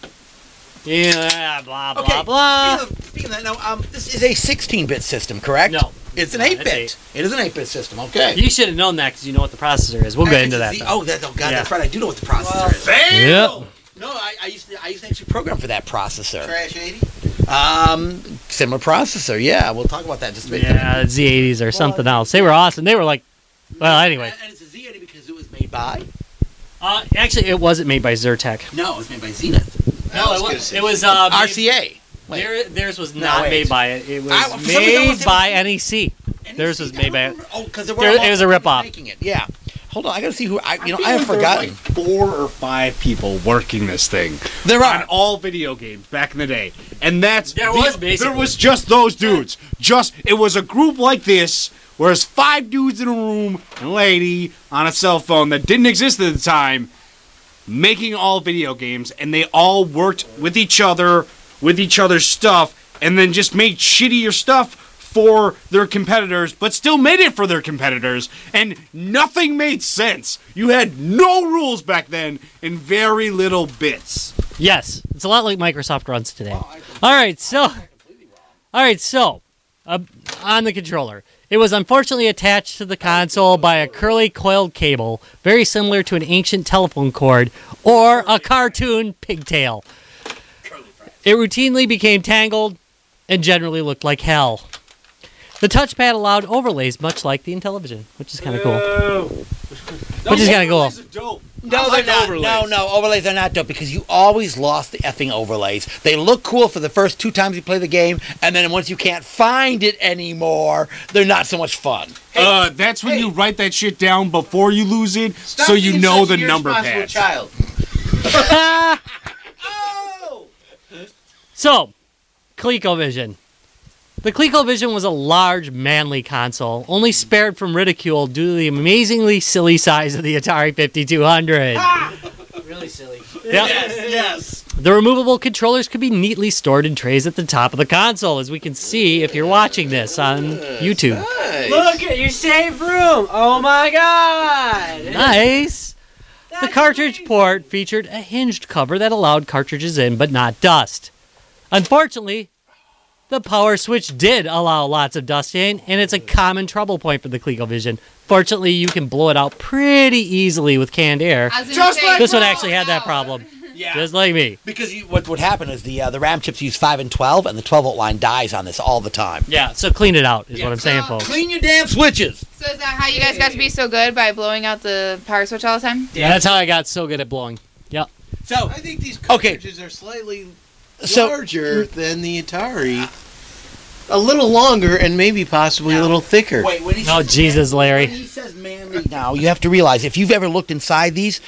Yeah, blah blah Okay. blah. Speaking of that, now this is a 16-bit system, correct? No, it's an not. 8-bit. It's It is an 8-bit system. Okay. You should have known that because you know what the processor is. We'll get into that. Oh, God, Yeah. that's right. I do know what the processor is. Yep. No, I used to actually program for that processor. Crash 80? Similar processor. Yeah, we'll talk about that in just a minute. Yeah, Z80s or something else. They were awesome. They were like, well, anyway. And it's a Z80 because it was made by. Actually, it wasn't made by Zyrtec. No, it was made by Zenith. No, it was RCA. Wait. Theirs was No, not wait. made by it. It was For some reason I made was by NEC. Theirs was made by. Oh, because It was a ripoff. making it. Yeah. Hold on, I gotta see who. I feel have like forgotten. there were like 4 or 5 people working this thing. There on are. all video games back in the day, and that's There was basically. there was just those dudes. It was a group like this, whereas 5 dudes in a room and a lady on a cell phone that didn't exist at the time, making all video games, and they all worked with each other, with each other's stuff, and then just made shittier stuff for their competitors, but still made it for their competitors, and nothing made sense. You had no rules back then and very little bits. Yes, it's a lot like Microsoft runs today. All right, so on the controller, it was unfortunately attached to the console by a curly coiled cable, very similar to an ancient telephone cord or a cartoon pigtail. It routinely became tangled and generally looked like hell. The touchpad allowed overlays much like the Intellivision, which is kind of cool. Which is kind of cool. Dope. No, they're not. Overlays. No, overlays are not dope because you always lost the effing overlays. They look cool for the first 2 times you play the game, and then once you can't find it anymore, they're not so much fun. That's when you write that shit down before you lose it, Stop so you being know such the an number irresponsible pads. child. So, ColecoVision. The ColecoVision was a large, manly console, only spared from ridicule due to the amazingly silly size of the Atari 5200. Really silly. Yep. Yes. The removable controllers could be neatly stored in trays at the top of the console, as we can see if you're watching this on YouTube. Look at your safe room. Oh my god. Nice! The cartridge port featured a hinged cover that allowed cartridges in, but not dust. Unfortunately, the power switch did allow lots of dust in, and it's a common trouble point for the ColecoVision. Fortunately, you can blow it out pretty easily with canned air. I was gonna Just say, like This one blow actually it had that out. problem, Yeah. just like me. Because what would happen is the RAM chips use 5 and 12, and the 12-volt line dies on this all the time. Yeah, so clean it out is what I'm saying, So- folks. Clean your damn switches. So is that how you guys got to be so good by blowing out the power switch all the time? Yeah, that's how I got so good at blowing. Yep. So, I think these Okay. cartridges are slightly So- larger than the Atari. A little longer and maybe possibly a little thicker. wait, when he Oh, says Jesus, Larry. When he says manly now, you have to realize, if you've ever looked inside these,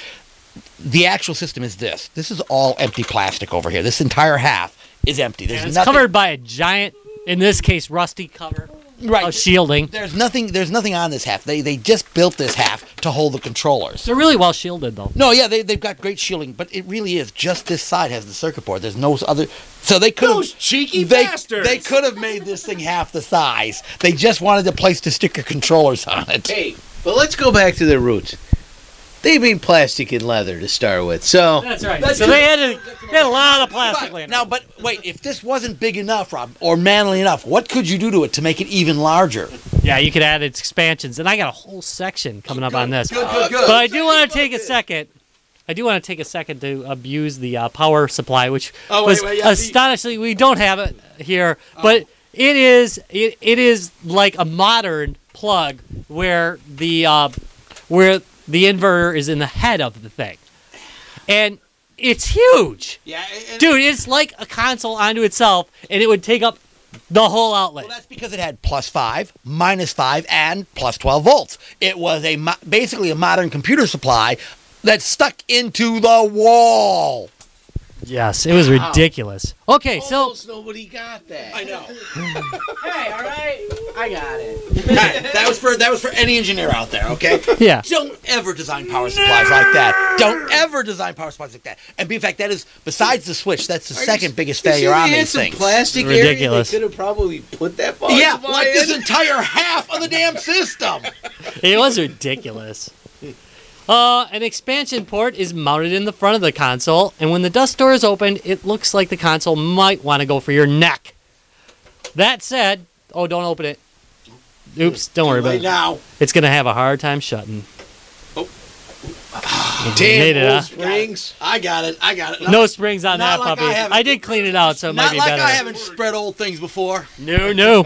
the actual system is this. This is all empty plastic over here. This entire half is empty. There's And it's nothing, covered by a giant, in this case, rusty cover right. of shielding. There's nothing on this half. They just built this half to hold the controllers. They're really well shielded, though. No, yeah, they've got great shielding, but it really is just this side has the circuit board. There's no other. So they could Those have cheeky bastards. They could have made this thing half the size. They just wanted a place to stick your controllers on it. Hey, but let's go back to their roots. They made plastic and leather to start with, so That's right. That's so true. they had a lot of plastic Right. laying Now, but wait, if this wasn't big enough, Rob, or manly enough, what could you do to it to make it even larger? Yeah, you could add its expansions, and I got a whole section coming up on this. Good. But I do want to take a second. I do want to take a second to abuse the power supply, which was astonishingly. We don't have it here, but it is like a modern plug where the inverter is in the head of the thing, and it's huge. Yeah, Dude, it's like a console onto itself, and it would take up The whole outlet. Well, that's because it had +5, -5, and +12 volts. It was basically a modern computer supply that stuck into the wall. Yes, it was ridiculous. Okay, so Almost nobody got that. I know. Hey, all right, I got it. Hey, that was for any engineer out there, okay? yeah. Don't ever design power supplies like that. Don't ever design power supplies like that. And in fact, that is, besides the switch, that's the second biggest failure on these things. Plastic Ridiculous. area. They could have probably put that power Yeah, supply like in. this entire half of the damn system. It was ridiculous. An expansion port is mounted in the front of the console, and when the dust door is opened, it looks like the console might want to go for your neck. That said, oh, don't open it. Oops, don't worry about it. Now. It's going to have a hard time shutting. Damn, Made it, old huh? springs. I got it. No springs on Not that like puppy. I haven't- I did clean it out, so it might Not be like better. I haven't spread old things before. No.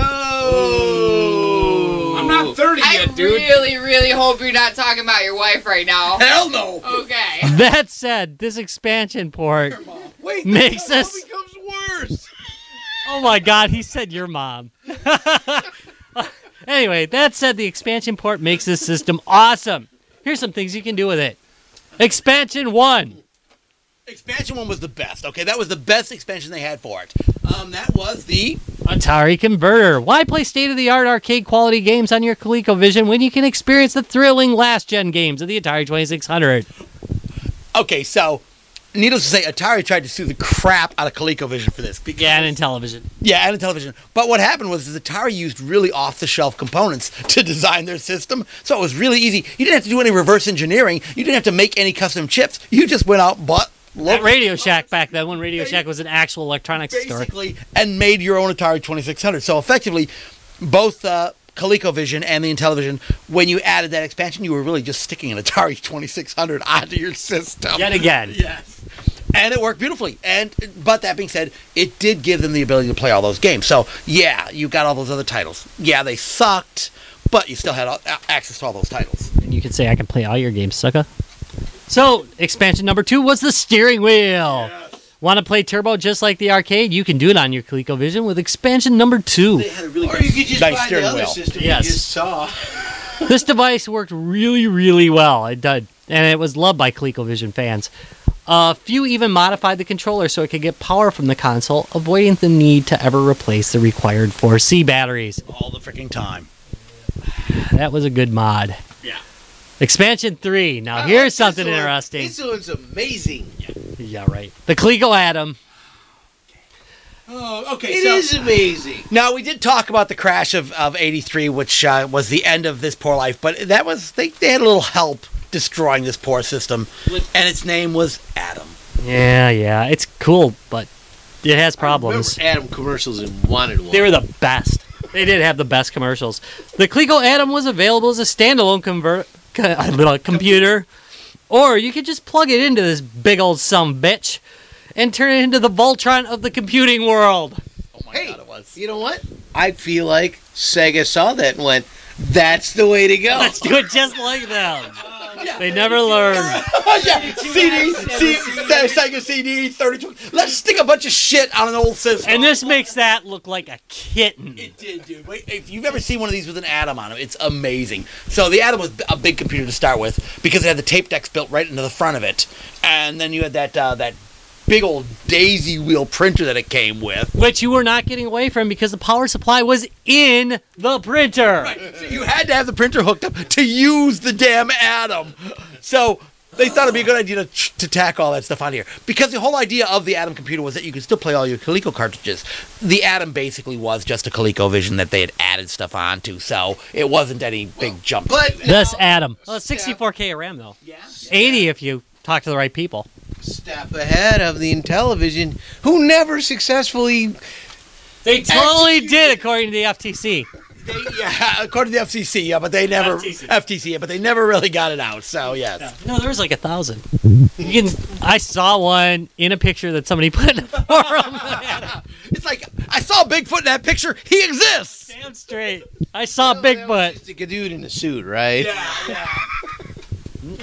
Oh. I'm not 30 I yet, dude. really, really hope you're not talking about your wife right now. Hell no. Okay. That said, this expansion port Wait, makes that us. becomes worse. Oh my God, he said your mom. Anyway, that said, the expansion port makes this system awesome. Here's some things you can do with it. Expansion 1. Expansion 1 was the best, okay? That was the best expansion they had for it. That was the... Atari Converter. Why play state-of-the-art arcade quality games on your ColecoVision when you can experience the thrilling last-gen games of the Atari 2600? Okay, so, needless to say, Atari tried to sue the crap out of ColecoVision for this. Because, Yeah, and in television. Yeah, and in television. But what happened was Atari used really off-the-shelf components to design their system, so it was really easy. You didn't have to do any reverse engineering. You didn't have to make any custom chips. You just went out and bought... At Radio Shack back then, when Radio Shack was an actual electronics store. Basically, and made your own Atari 2600. So effectively, both ColecoVision and the Intellivision, when you added that expansion, you were really just sticking an Atari 2600 onto your system. Yet again. Yes. And it worked beautifully. But that being said, it did give them the ability to play all those games. So, yeah, you got all those other titles. Yeah, they sucked, but you still had access to all those titles. And you could say, I can play all your games, sucker. So, expansion number 2 was the steering wheel. Yes. Want to play Turbo just like the arcade? You can do it on your ColecoVision with expansion number 2. They had a really or you could just nice buy steering the other wheel. system Yes. you just saw. This device worked really, really well. It did. And it was loved by ColecoVision fans. Few even modified the controller so it could get power from the console, avoiding the need to ever replace the required 4C batteries. All the freaking time. That was a good mod. Yeah. Expansion 3. Now, I here's like something this one. interesting. This one's amazing. Yeah, right. The Coleco Atom. Oh, okay. It is amazing. Now, we did talk about the crash of 83, which was the end of this poor life, but that was, they had a little help destroying this poor system, and its name was Atom. Yeah. It's cool, but it has problems. I remember Adam commercials and wanted one. They were the best. They did have the best commercials. The Coleco Atom was available as a standalone computer, or you could just plug it into this big old sumbitch and turn it into the Voltron of the computing world. Oh my Hey, God, it was. you know what? I feel like Sega saw that and went, that's the way to go. Let's do it just like them. They never learn. Yeah, Sega CD, 32. Let's stick a bunch of shit on an old system. And this makes that look like a kitten. It did, dude. Wait, if you've ever seen one of these with an Atom on it, it's amazing. So the Atom was a big computer to start with because it had the tape decks built right into the front of it, and then you had that big old daisy wheel printer that it came with. Which you were not getting away from because the power supply was in the printer. Right. So you had to have the printer hooked up to use the damn Atom. So they thought it'd be a good idea to tack all that stuff on here. Because the whole idea of the Atom computer was that you could still play all your Coleco cartridges. The Atom basically was just a ColecoVision that they had added stuff onto, so it wasn't any big jump. But This Atom. Well, it's 64K of RAM, though. Yeah. 80 if you talk to the right people. step ahead of the Intellivision, who never successfully... They totally did, according to the FTC. According to the FCC, yeah, but they never FTC, yeah, but they never really got it out. So yes, No, there was like 1,000. I saw one in a picture that somebody put in the forum. it's like I saw Bigfoot in that picture. He exists. Damn straight. I saw Bigfoot. Just a dude in a suit, right? Yeah.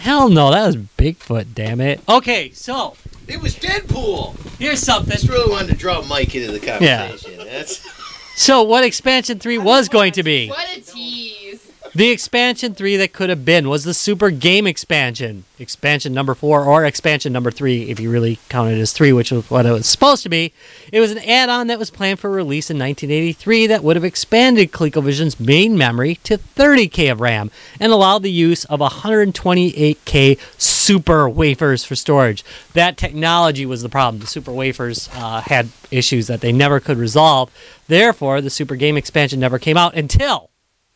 Hell no, that was Bigfoot, damn it. Okay, so It was Deadpool. here's something. Just really wanted to draw Mike into the conversation. That's So what expansion 3 was going to be? What a tease. The expansion 3 that could have been was the Super Game expansion. Expansion number 4 or expansion number 3, if you really count it as 3, which was what it was supposed to be. It was an add-on that was planned for release in 1983 that would have expanded ColecoVision's main memory to 30K of RAM and allowed the use of 128K super wafers for storage. That technology was the problem. The super wafers had issues that they never could resolve. Therefore, the Super Game expansion never came out until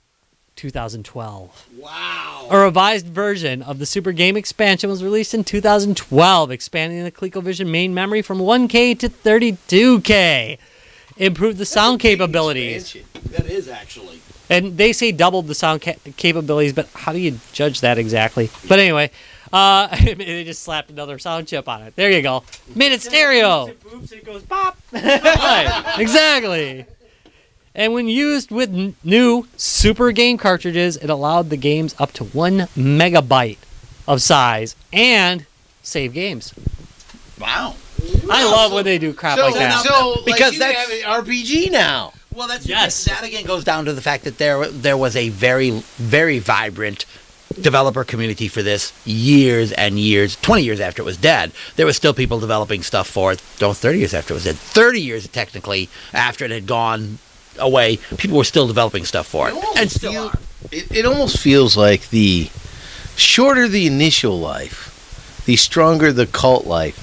2012. Wow. A revised version of the Super Game expansion was released in 2012, expanding the ColecoVision main memory from 1K to 32K. Improved the sound capabilities. That is actually. And they say doubled the sound capabilities, but how do you judge that exactly? But anyway, they just slapped another sound chip on it. There you go. Made it stereo. It goes pop. Right, exactly. And when used with new Super Game cartridges, it allowed the games up to 1 megabyte of size and save games. Wow. I love when they do crap like that. So, Because like, you that's- have an RPG now. Well, that's Yes. that again goes down to the fact that there was a very, very vibrant developer community for this years and years, 20 years after it was dead. There was still people developing stuff for it. 30 years after it was dead. 30 years technically after it had gone away, people were still developing stuff for it. And still are. It almost feels like the shorter the initial life, the stronger the cult life.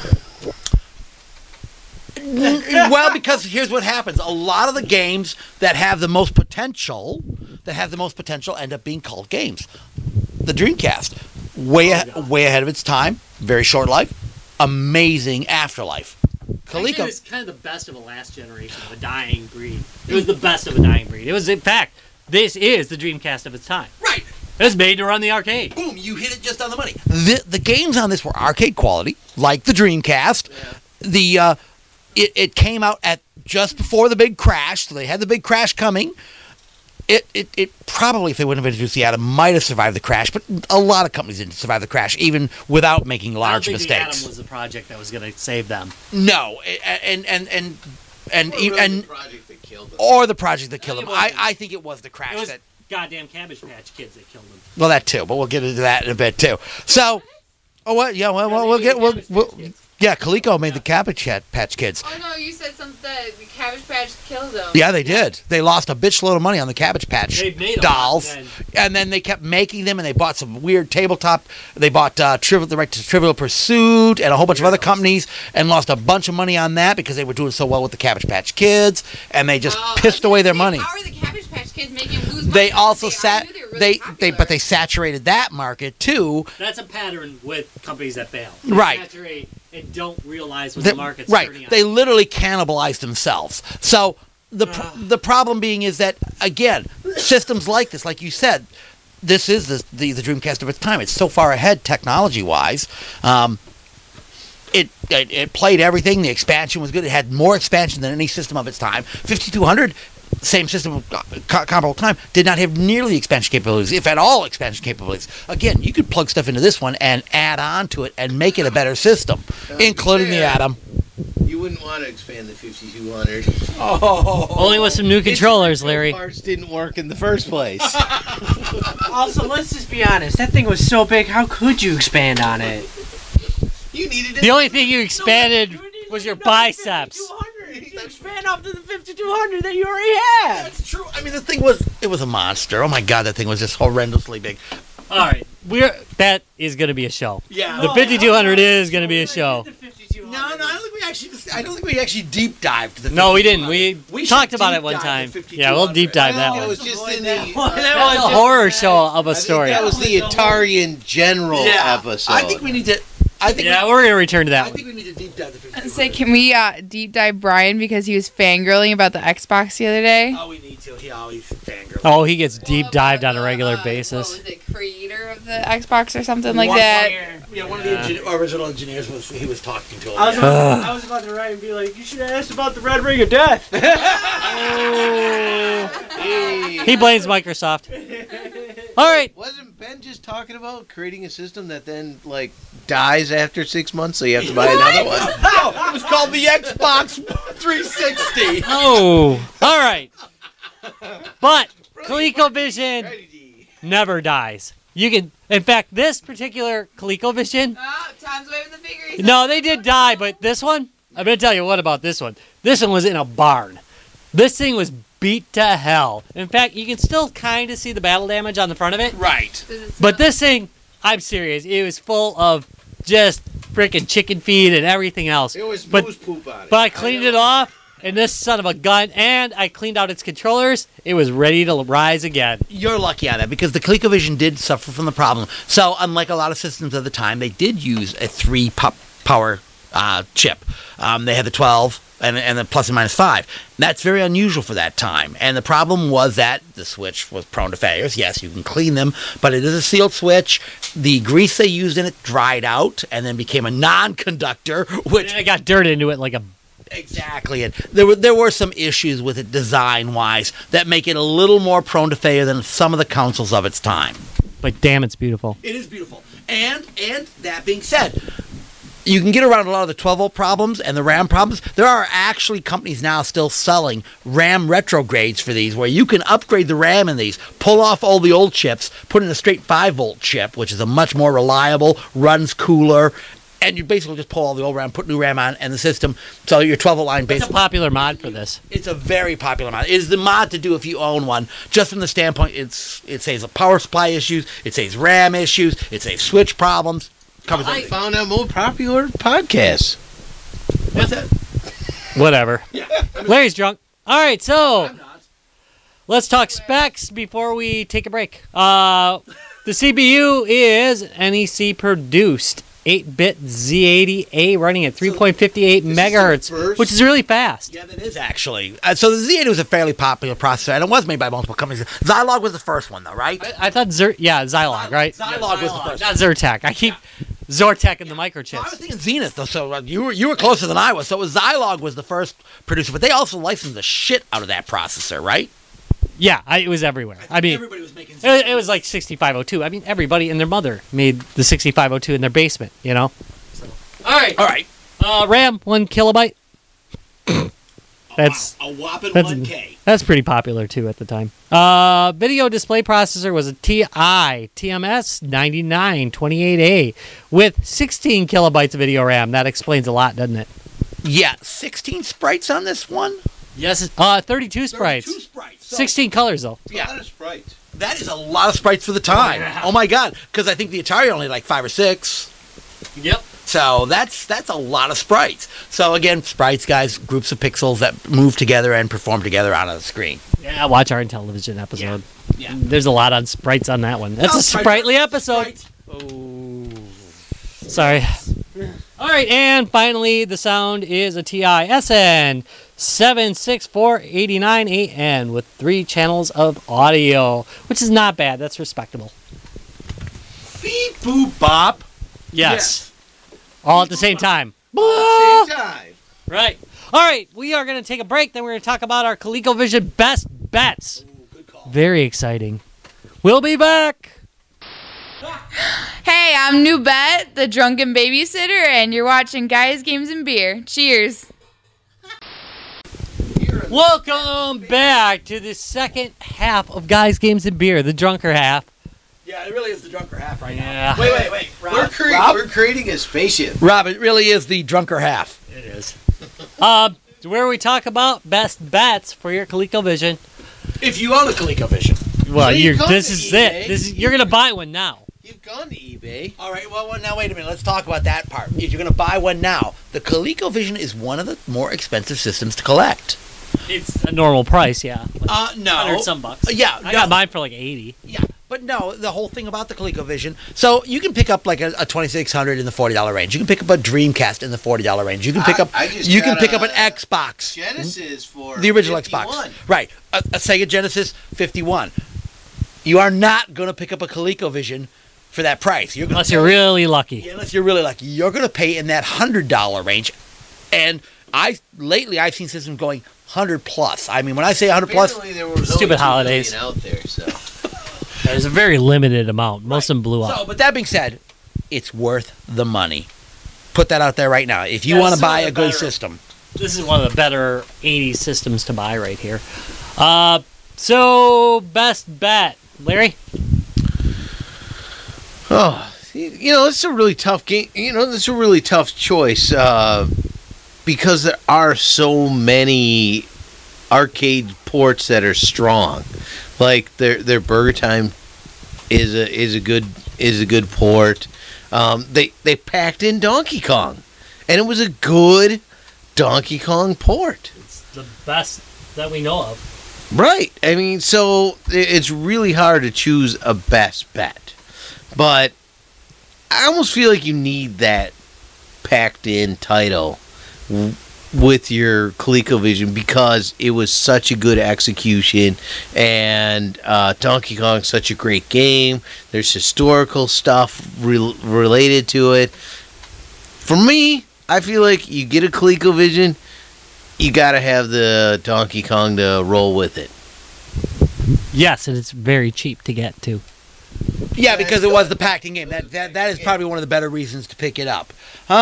Well, because here's what happens. A lot of the games that have the most potential end up being cult games. The Dreamcast, way ahead of its time, very short life, amazing afterlife. It was kind of the best of a last generation of a dying breed. It was the best of a dying breed. It was, in fact, this is the Dreamcast of its time. Right. It was made to run the arcade. Boom, you hit it just on the money. The games on this were arcade quality, like the Dreamcast. Yeah. It came out at just before the big crash, so they had the big crash coming. It probably, if they wouldn't have introduced the Atom, might have survived the crash, but a lot of companies didn't survive the crash, even without making large I don't think the mistakes. Atom was the project that was going to save them. No, and the project that killed them. or the project that killed It them. wasn't. I think it was the crash It was that. goddamn Cabbage Patch Kids that killed them. Well, that too, but we'll get into that in a bit too. So, oh what? Yeah, well, yeah, Coleco made the Cabbage Patch Kids. Oh no, you said something that the Cabbage Patch killed them. Yeah, they did. They lost a bitch load of money on the Cabbage Patch They made a lot, dolls, and and then they kept making them, and they bought some weird tabletop. They bought the right to Trivial Pursuit and a whole bunch of other companies, and lost a bunch of money on that because they were doing so well with the Cabbage Patch Kids, and they just pissed away their money. How are the Cabbage Patch Kids making them lose money? They also I knew were really popular. they saturated that market too. that's a pattern with companies that fail. Right. They saturate and don't realize when the market's Right, turning on. they literally cannibalized themselves. So the problem being is that again, systems like this, like you said, this is the Dreamcast of its time. It's so far ahead technology wise. It played everything. The expansion was good. It had more expansion than any system of its time. 5200, same system, comparable time, did not have nearly the expansion capabilities, if at all expansion capabilities. Again, you could plug stuff into this one and add on to it and make it a better system, including the Atom. You wouldn't want to expand the 5200. Only with some new controllers, The Larry. parts didn't work in the first place. Also, let's just be honest. That thing was so big. How could you expand on it? You needed The only thing you expanded was your biceps. You expand off to the 5200 that you already had. That's true. I mean, it was a monster. Oh my god, that thing was just horrendously big. All right, that is going to be a show. Yeah. The 5200 is going to be a show. No, I don't think we actually deep dived. No, we didn't. We should talked about deep it one dive time. the Yeah, we'll deep dive that It one. was just in the. That was a horror show of a story. That was the Atari in general episode. I think we need to. Yeah, we're going to return to that one. we need to deep dive the 50. Say, can we deep dive Brian because he was fangirling about the Xbox the other day? Oh, we need to. He always fangirls. Oh, he gets deep dived on a regular What basis. was it, creator of the Xbox or something like that. Yeah, one of the original engineers was talking to him. I was about to write and be like, you should have asked about the Red Ring of Death. He blames Microsoft. All right. Wasn't Ben just talking about creating a system that then like dies after 6 months, so you have to buy another one? No, it was called the Xbox 360. Oh, all right. But ColecoVision never dies. You can, in fact, this particular ColecoVision. Oh, Tom's waving the finger. No, they did die, but this one, I'm gonna tell you what about this one. This one was in a barn. This thing was beat to hell. In fact, you can still kind of see the battle damage on the front of it. Right. But this thing, I'm serious, it was full of just freaking chicken feed and everything else. It was But- moose poop on it. But I cleaned it off, and this son of a gun, and I cleaned out its controllers. It was ready to rise again. You're lucky on that because the ColecoVision did suffer from the problem. So, unlike a lot of systems of the time, they did use a 3-power chip. They had the 12 and the plus and minus 5. That's very unusual for that time. And the problem was that the switch was prone to failures. Yes, you can clean them, but it is a sealed switch. The grease they used in it dried out and then became a non-conductor, which And I got dirt into it like a... exactly, and there were some issues with it design-wise that make it a little more prone to failure than some of the consoles of its time. But damn, it's beautiful. It is beautiful. And that being said, you can get around a lot of the 12-volt problems and the RAM problems. There are actually companies now still selling RAM retrogrades for these where you can upgrade the RAM in these, pull off all the old chips, put in a straight 5-volt chip, which is a much more reliable, runs cooler, and you basically just pull all the old RAM, put new RAM on, and the system, so your 12-volt line It's a basically... popular mod for this. It's a very popular mod. It is the mod to do if you own one. Just from the standpoint, it saves power supply issues, it saves RAM issues, it saves switch problems. Covers I everything. found a more popular podcast. What's that? Whatever. Yeah. Larry's drunk. All right, so I'm not. let's talk specs before we take a break. The CPU is NEC produced 8-bit Z80A running at 3.58 megahertz, first- which is really fast. Yeah, that is actually. So the Z80 was a fairly popular processor, and it was made by multiple companies. Zilog was the first one, though, right? I thought Zilog, right? Zilog was the first Not Zyrtec. I keep Zortec and the I was microchips. thinking Zenith, though, so you were closer than I was. So it was Zilog was the first producer, but they also licensed the shit out of that processor, right? Yeah, it was everywhere. I mean, everybody was making. it was like 6502. I mean, everybody and their mother made the 6502 in their basement, you know? All right. RAM, 1 kilobyte. That's a whopping that's- 1K. That's pretty popular too at the time. Video display processor was a TI TMS 9928A with 16 kilobytes of video RAM. That explains a lot, doesn't it? Yeah, 16 sprites on this one. Yes. 32 sprites. 32 sprites. So, 16 colors though. A lot of sprites. that is a lot of sprites for the time. Oh my god! Because I think the Atari only like 5 or 6. Yep. So that's a lot of sprites. So again, sprites, guys, groups of pixels that move together and perform together on a screen. Yeah, watch our Intellivision episode. Yeah. There's a lot on sprites on that one. That's Oh, a sprites- sprightly episode. sprites. Oh. Sorry. All right, and finally, the sound is a TI SN 76489AN with 3 channels of audio, which is not bad. That's respectable. Beep boop bop. Yes. All at the same time. Same time. Right. All right, we are going to take a break. Then we're going to talk about our ColecoVision best bets. Good call. Very exciting. We'll be back. Hey, I'm New Bet, the drunken babysitter, and you're watching Guys, Games, and Beer. Cheers. Welcome back to the second half of Guys, Games, and Beer, the drunker half. Yeah, it really is the drunker half right Yeah. now. Wait. Rob, We're creating a spaceship. Rob, it really is the drunker half. It is. Where we talk about best bets for your ColecoVision. If you own a ColecoVision. Well, So you've gone this to is eBay. it. You're gonna buy one now. You've gone to eBay. All right, well, now wait a minute. Let's talk about that part. If you're going to buy one now, the ColecoVision is one of the more expensive systems to collect. It's a normal price, yeah. No. $100 some bucks. Yeah, I got mine for like 80. Yeah, but no, the whole thing about the ColecoVision. So you can pick up like a 2600 in the $40 range. You can pick up a Dreamcast in the $40 range. You can pick up. I just You can got pick up a an Xbox, Genesis for the original 51. Xbox, right? A Sega Genesis 51. You are not going to pick up a ColecoVision for that price. You're gonna Unless you're really lucky. unless you're really lucky, you're going to pay in that $100 range. And lately I've seen systems going 100 plus. I mean, when I say 100 plus, Apparently there was Stupid only 2 holidays. million out there, so. There's a very limited amount. Most of them blew up. so, but that being said, it's worth the money. Put that out there right now. If you That's want to some buy of the a good better- system, This is one of the better 80s systems to buy right here. So, best bet. Larry? Oh, it's a really tough game. It's a really tough choice because there are so many arcade ports that are strong. Like their Burger Time is a good port. They packed in Donkey Kong, and it was a good Donkey Kong port. It's the best that we know of. Right. I mean, so it's really hard to choose a best bet. But I almost feel like you need that packed in title with your ColecoVision because it was such a good execution and Donkey Kong's such a great game. There's historical stuff related to it. For me, I feel like you get a ColecoVision, you got to have the Donkey Kong to roll with it. Yes, and it's very cheap to get, too. yeah, because it was the packed-in game. That is probably one of the better reasons to pick it up.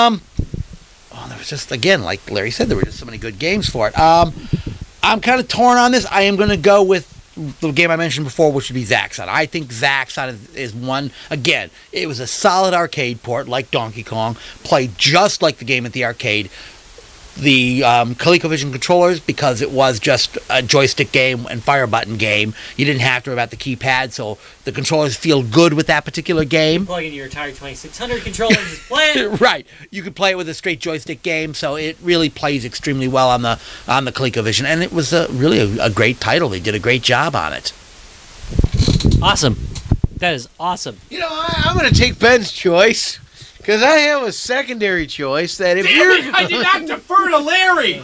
There was just, again, like Larry said, there were just so many good games for it. I'm kind of torn on this. I am going to go with the game I mentioned before, which would be Zaxxon. I think Zaxxon is one. Again, it was a solid arcade port like Donkey Kong, played just like the game at the arcade. The ColecoVision controllers, because it was just a joystick game and fire button game, you didn't have to worry about the keypad, so the controllers feel good with that particular game. Plug in your Atari 2600 controller and just play it. Right, you could play it with a straight joystick game, so it really plays extremely well on the ColecoVision, and it was really a great title. They did a great job on it. Awesome. That is awesome. I'm going to take Ben's choice because I have a secondary choice that if I did not defer to Larry.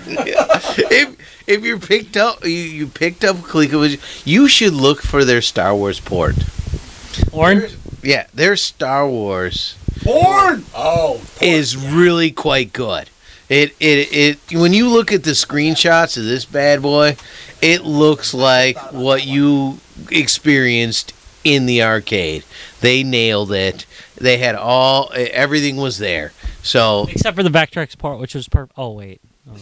if you picked up ColecoVision, you should look for their Star Wars port. Orin? Yeah, their Star Wars Porn. is really quite good. It when you look at the screenshots of this bad boy, it looks like what you experienced in the arcade. They nailed it. They had everything was there. So Except for the Vectrex port, which was perfect. Oh, wait.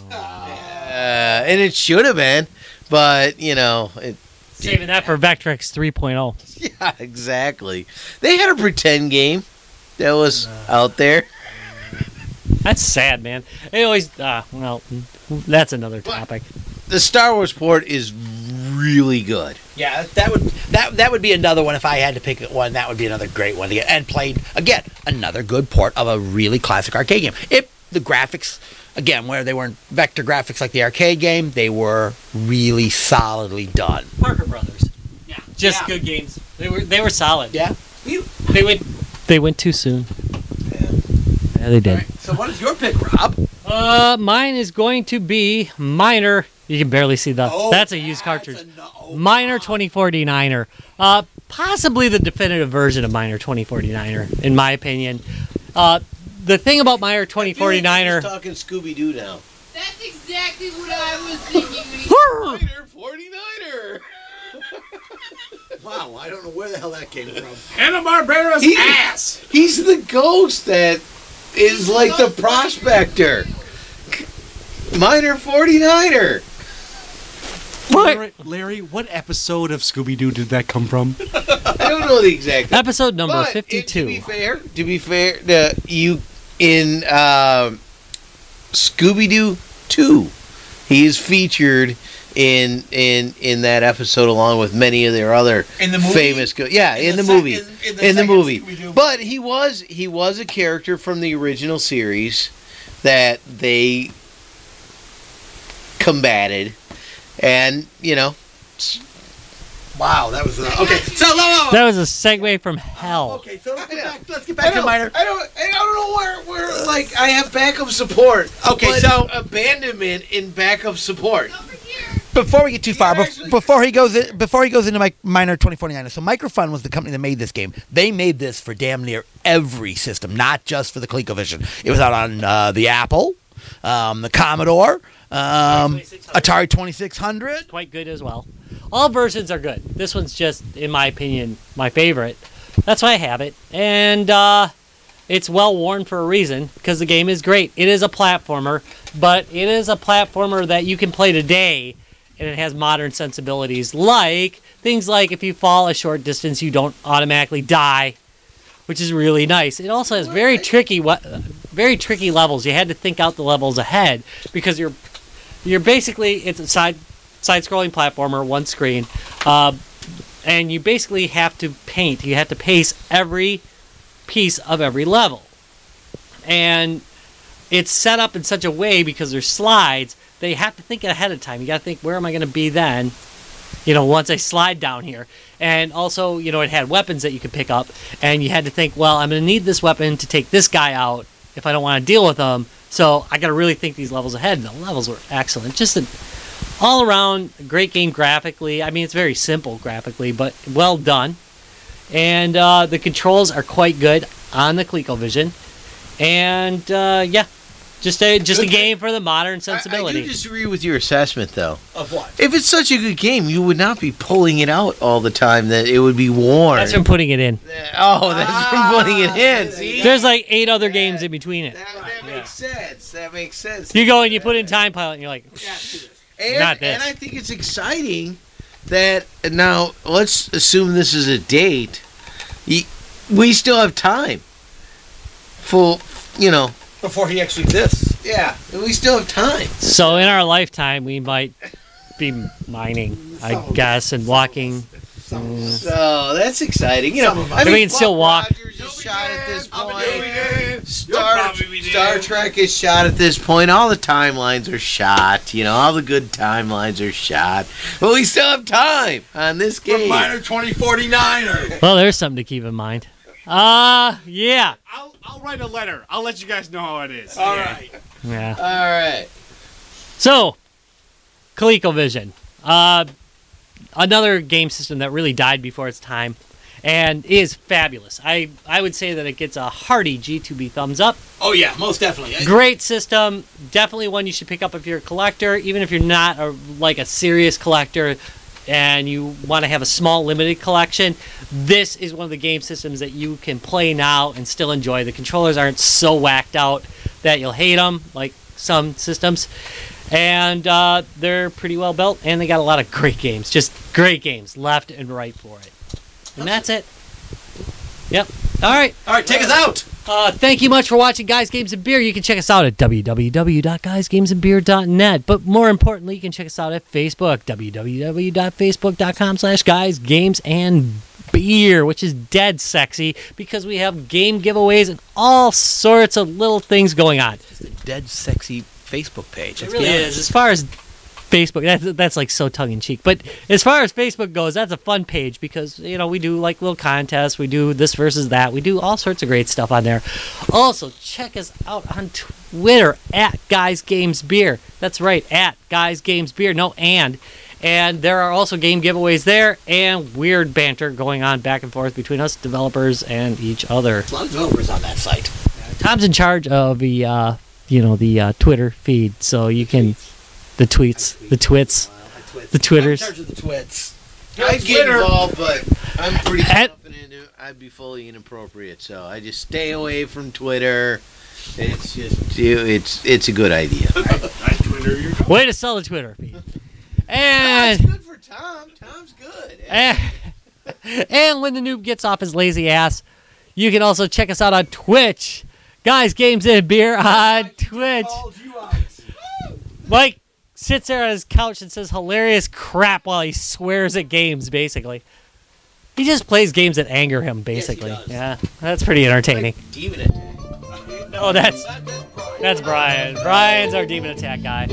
and it should have been, but Saving that for Vectrex 3.0. yeah, exactly. They had a pretend game that was out there. That's sad, man. They always, that's another topic. The Star Wars port is really good. Yeah, that would be another one if I had to pick one. That would be another great one to get, and played again another good port of a really classic arcade game. The graphics, again, where they weren't vector graphics like the arcade game, they were really solidly done. Parker Brothers. Yeah. Just good games. They were solid. Yeah. They went too soon. Yeah, they did. So what is your pick, Rob? Mine is going to be Miner. You can barely see that's a used cartridge. Miner 2049er. Possibly the definitive version of Miner 2049er, in my opinion. The thing about Miner 2049er. Talking Scooby Doo now. That's exactly what I was thinking. Miner 49er. Wow, I don't know where the hell that came from. Hanna-Barbera's ass. He's the ghost that is like the prospector. Miner 49er. Larry, what episode of Scooby-Doo did that come from? I don't know the exact. Episode number But 52. To be fair, you in Scooby-Doo 2, he is featured in that episode along with many of their other In the movie? famous in the movie. But he was a character from the original series that they combated, and Wow, that was okay. So no. That was a segue from hell. Okay, so let's get back to Miner. I don't know where like I have backup support. Okay, but so abandonment in backup support. Over here. Before we get too far, before he goes into my Miner 2049, so Microfun was the company that made this game. They made this for damn near every system, not just for the ColecoVision. It was out on the Apple, the Commodore, Atari 2600. Quite good as well. All versions are good. This one's just, in my opinion, my favorite. That's why I have it. And it's well worn for a reason, because the game is great. It is a platformer, but it is a platformer that you can play today, and it has modern sensibilities, like things like if you fall a short distance, you don't automatically die, which is really nice. It also has very tricky levels. You had to think out the levels ahead, because you're basically, it's a side-scrolling platformer, one screen, and you basically have to paint. You have to pace every piece of every level, and it's set up in such a way, because there's slides, they have to think ahead of time. You got to think, where am I going to be then, once I slide down here? And also, it had weapons that you could pick up, and you had to think, well, I'm going to need this weapon to take this guy out if I don't want to deal with them, so I got to really think these levels ahead. And the levels were excellent. Just an all-around great game graphically. I mean, it's very simple graphically, but well done. And the controls are quite good on the ColecoVision. And just a game for the modern sensibility. I do disagree with your assessment, though. Of what? If it's such a good game, you would not be pulling it out all the time. That it would be worn. That's from putting it in. Oh, that's from putting it in. See? There's like 8 other games in between it. That makes sense. That makes sense. You go and you put in Time Pilot, and you're like, not this. And I think it's exciting that now, let's assume this is a date. We still have time. Before he actually this. Yeah, we still have time. So in our lifetime, we might be mining, I guess, and walking. So that's exciting. We can still walk. Rogers is shot at this point. Star Trek is shot at this point. All the timelines are shot. All the good timelines are shot. But we still have time on this game. Miner 2049er. Well, there's something to keep in mind. Yeah. I'll write a letter. I'll let you guys know how it is. All right. Yeah. All right. So, ColecoVision. Another game system that really died before its time and is fabulous. I would say that it gets a hearty G2B thumbs up. Oh, yeah, most definitely. Great system. Definitely one you should pick up if you're a collector, even if you're not a serious collector and you want to have a small limited collection. This is one of the game systems that you can play now and still enjoy. The controllers aren't so whacked out that you'll hate them like some systems. And they're pretty well built, and they got a lot of great games. Just great games left and right for it. And that's it. Yep. All right. All right, take us out. Thank you much for watching Guys, Games, and Beer. You can check us out at www.guysgamesandbeer.net. But more importantly, you can check us out at Facebook, www.facebook.com/guysgamesandbeer, which is dead sexy because we have game giveaways and all sorts of little things going on. It's a dead sexy Facebook page. It really is. As far as Facebook, that's like so tongue-in-cheek. But as far as Facebook goes, that's a fun page because, we do like little contests. We do this versus that. We do all sorts of great stuff on there. Also, check us out on Twitter at Guys Games Beer. That's right, at Guys Games Beer. No and. And there are also game giveaways there and weird banter going on back and forth between us developers and each other. There's a lot of developers on that site. Tom's in charge of the Twitter feed, so you can... The tweets, the twits, the twitters. I'm in charge of the twits. I get involved, but I'm pretty confident I'd be fully inappropriate, so I just stay away from Twitter. It's just, it's a good idea. Way to sell the Twitter feed. And that's good for Tom. Tom's good. And when the noob gets off his lazy ass, you can also check us out on Twitch. Guys, Games, and Beer on Twitch. Mike sits there on his couch and says hilarious crap while he swears at games, basically. He just plays games that anger him, basically. Yes, he does. Yeah, that's pretty entertaining. Like Demon Attack. No, that's Brian. Brian's our Demon Attack guy.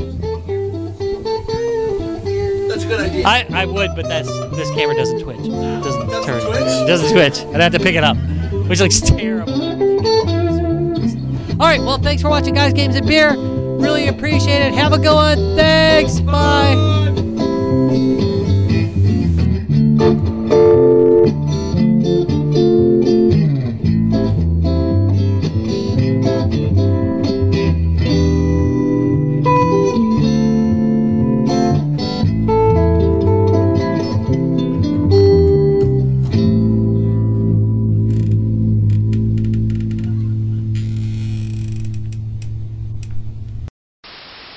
That's a good idea. I would, but this camera doesn't twitch. It doesn't turn. twitch? It doesn't twitch. I'd have to pick it up, which looks terrible. All right, well, thanks for watching, Guys, Games, and Beer. Really appreciate it. Have a good one. Thanks. Bye.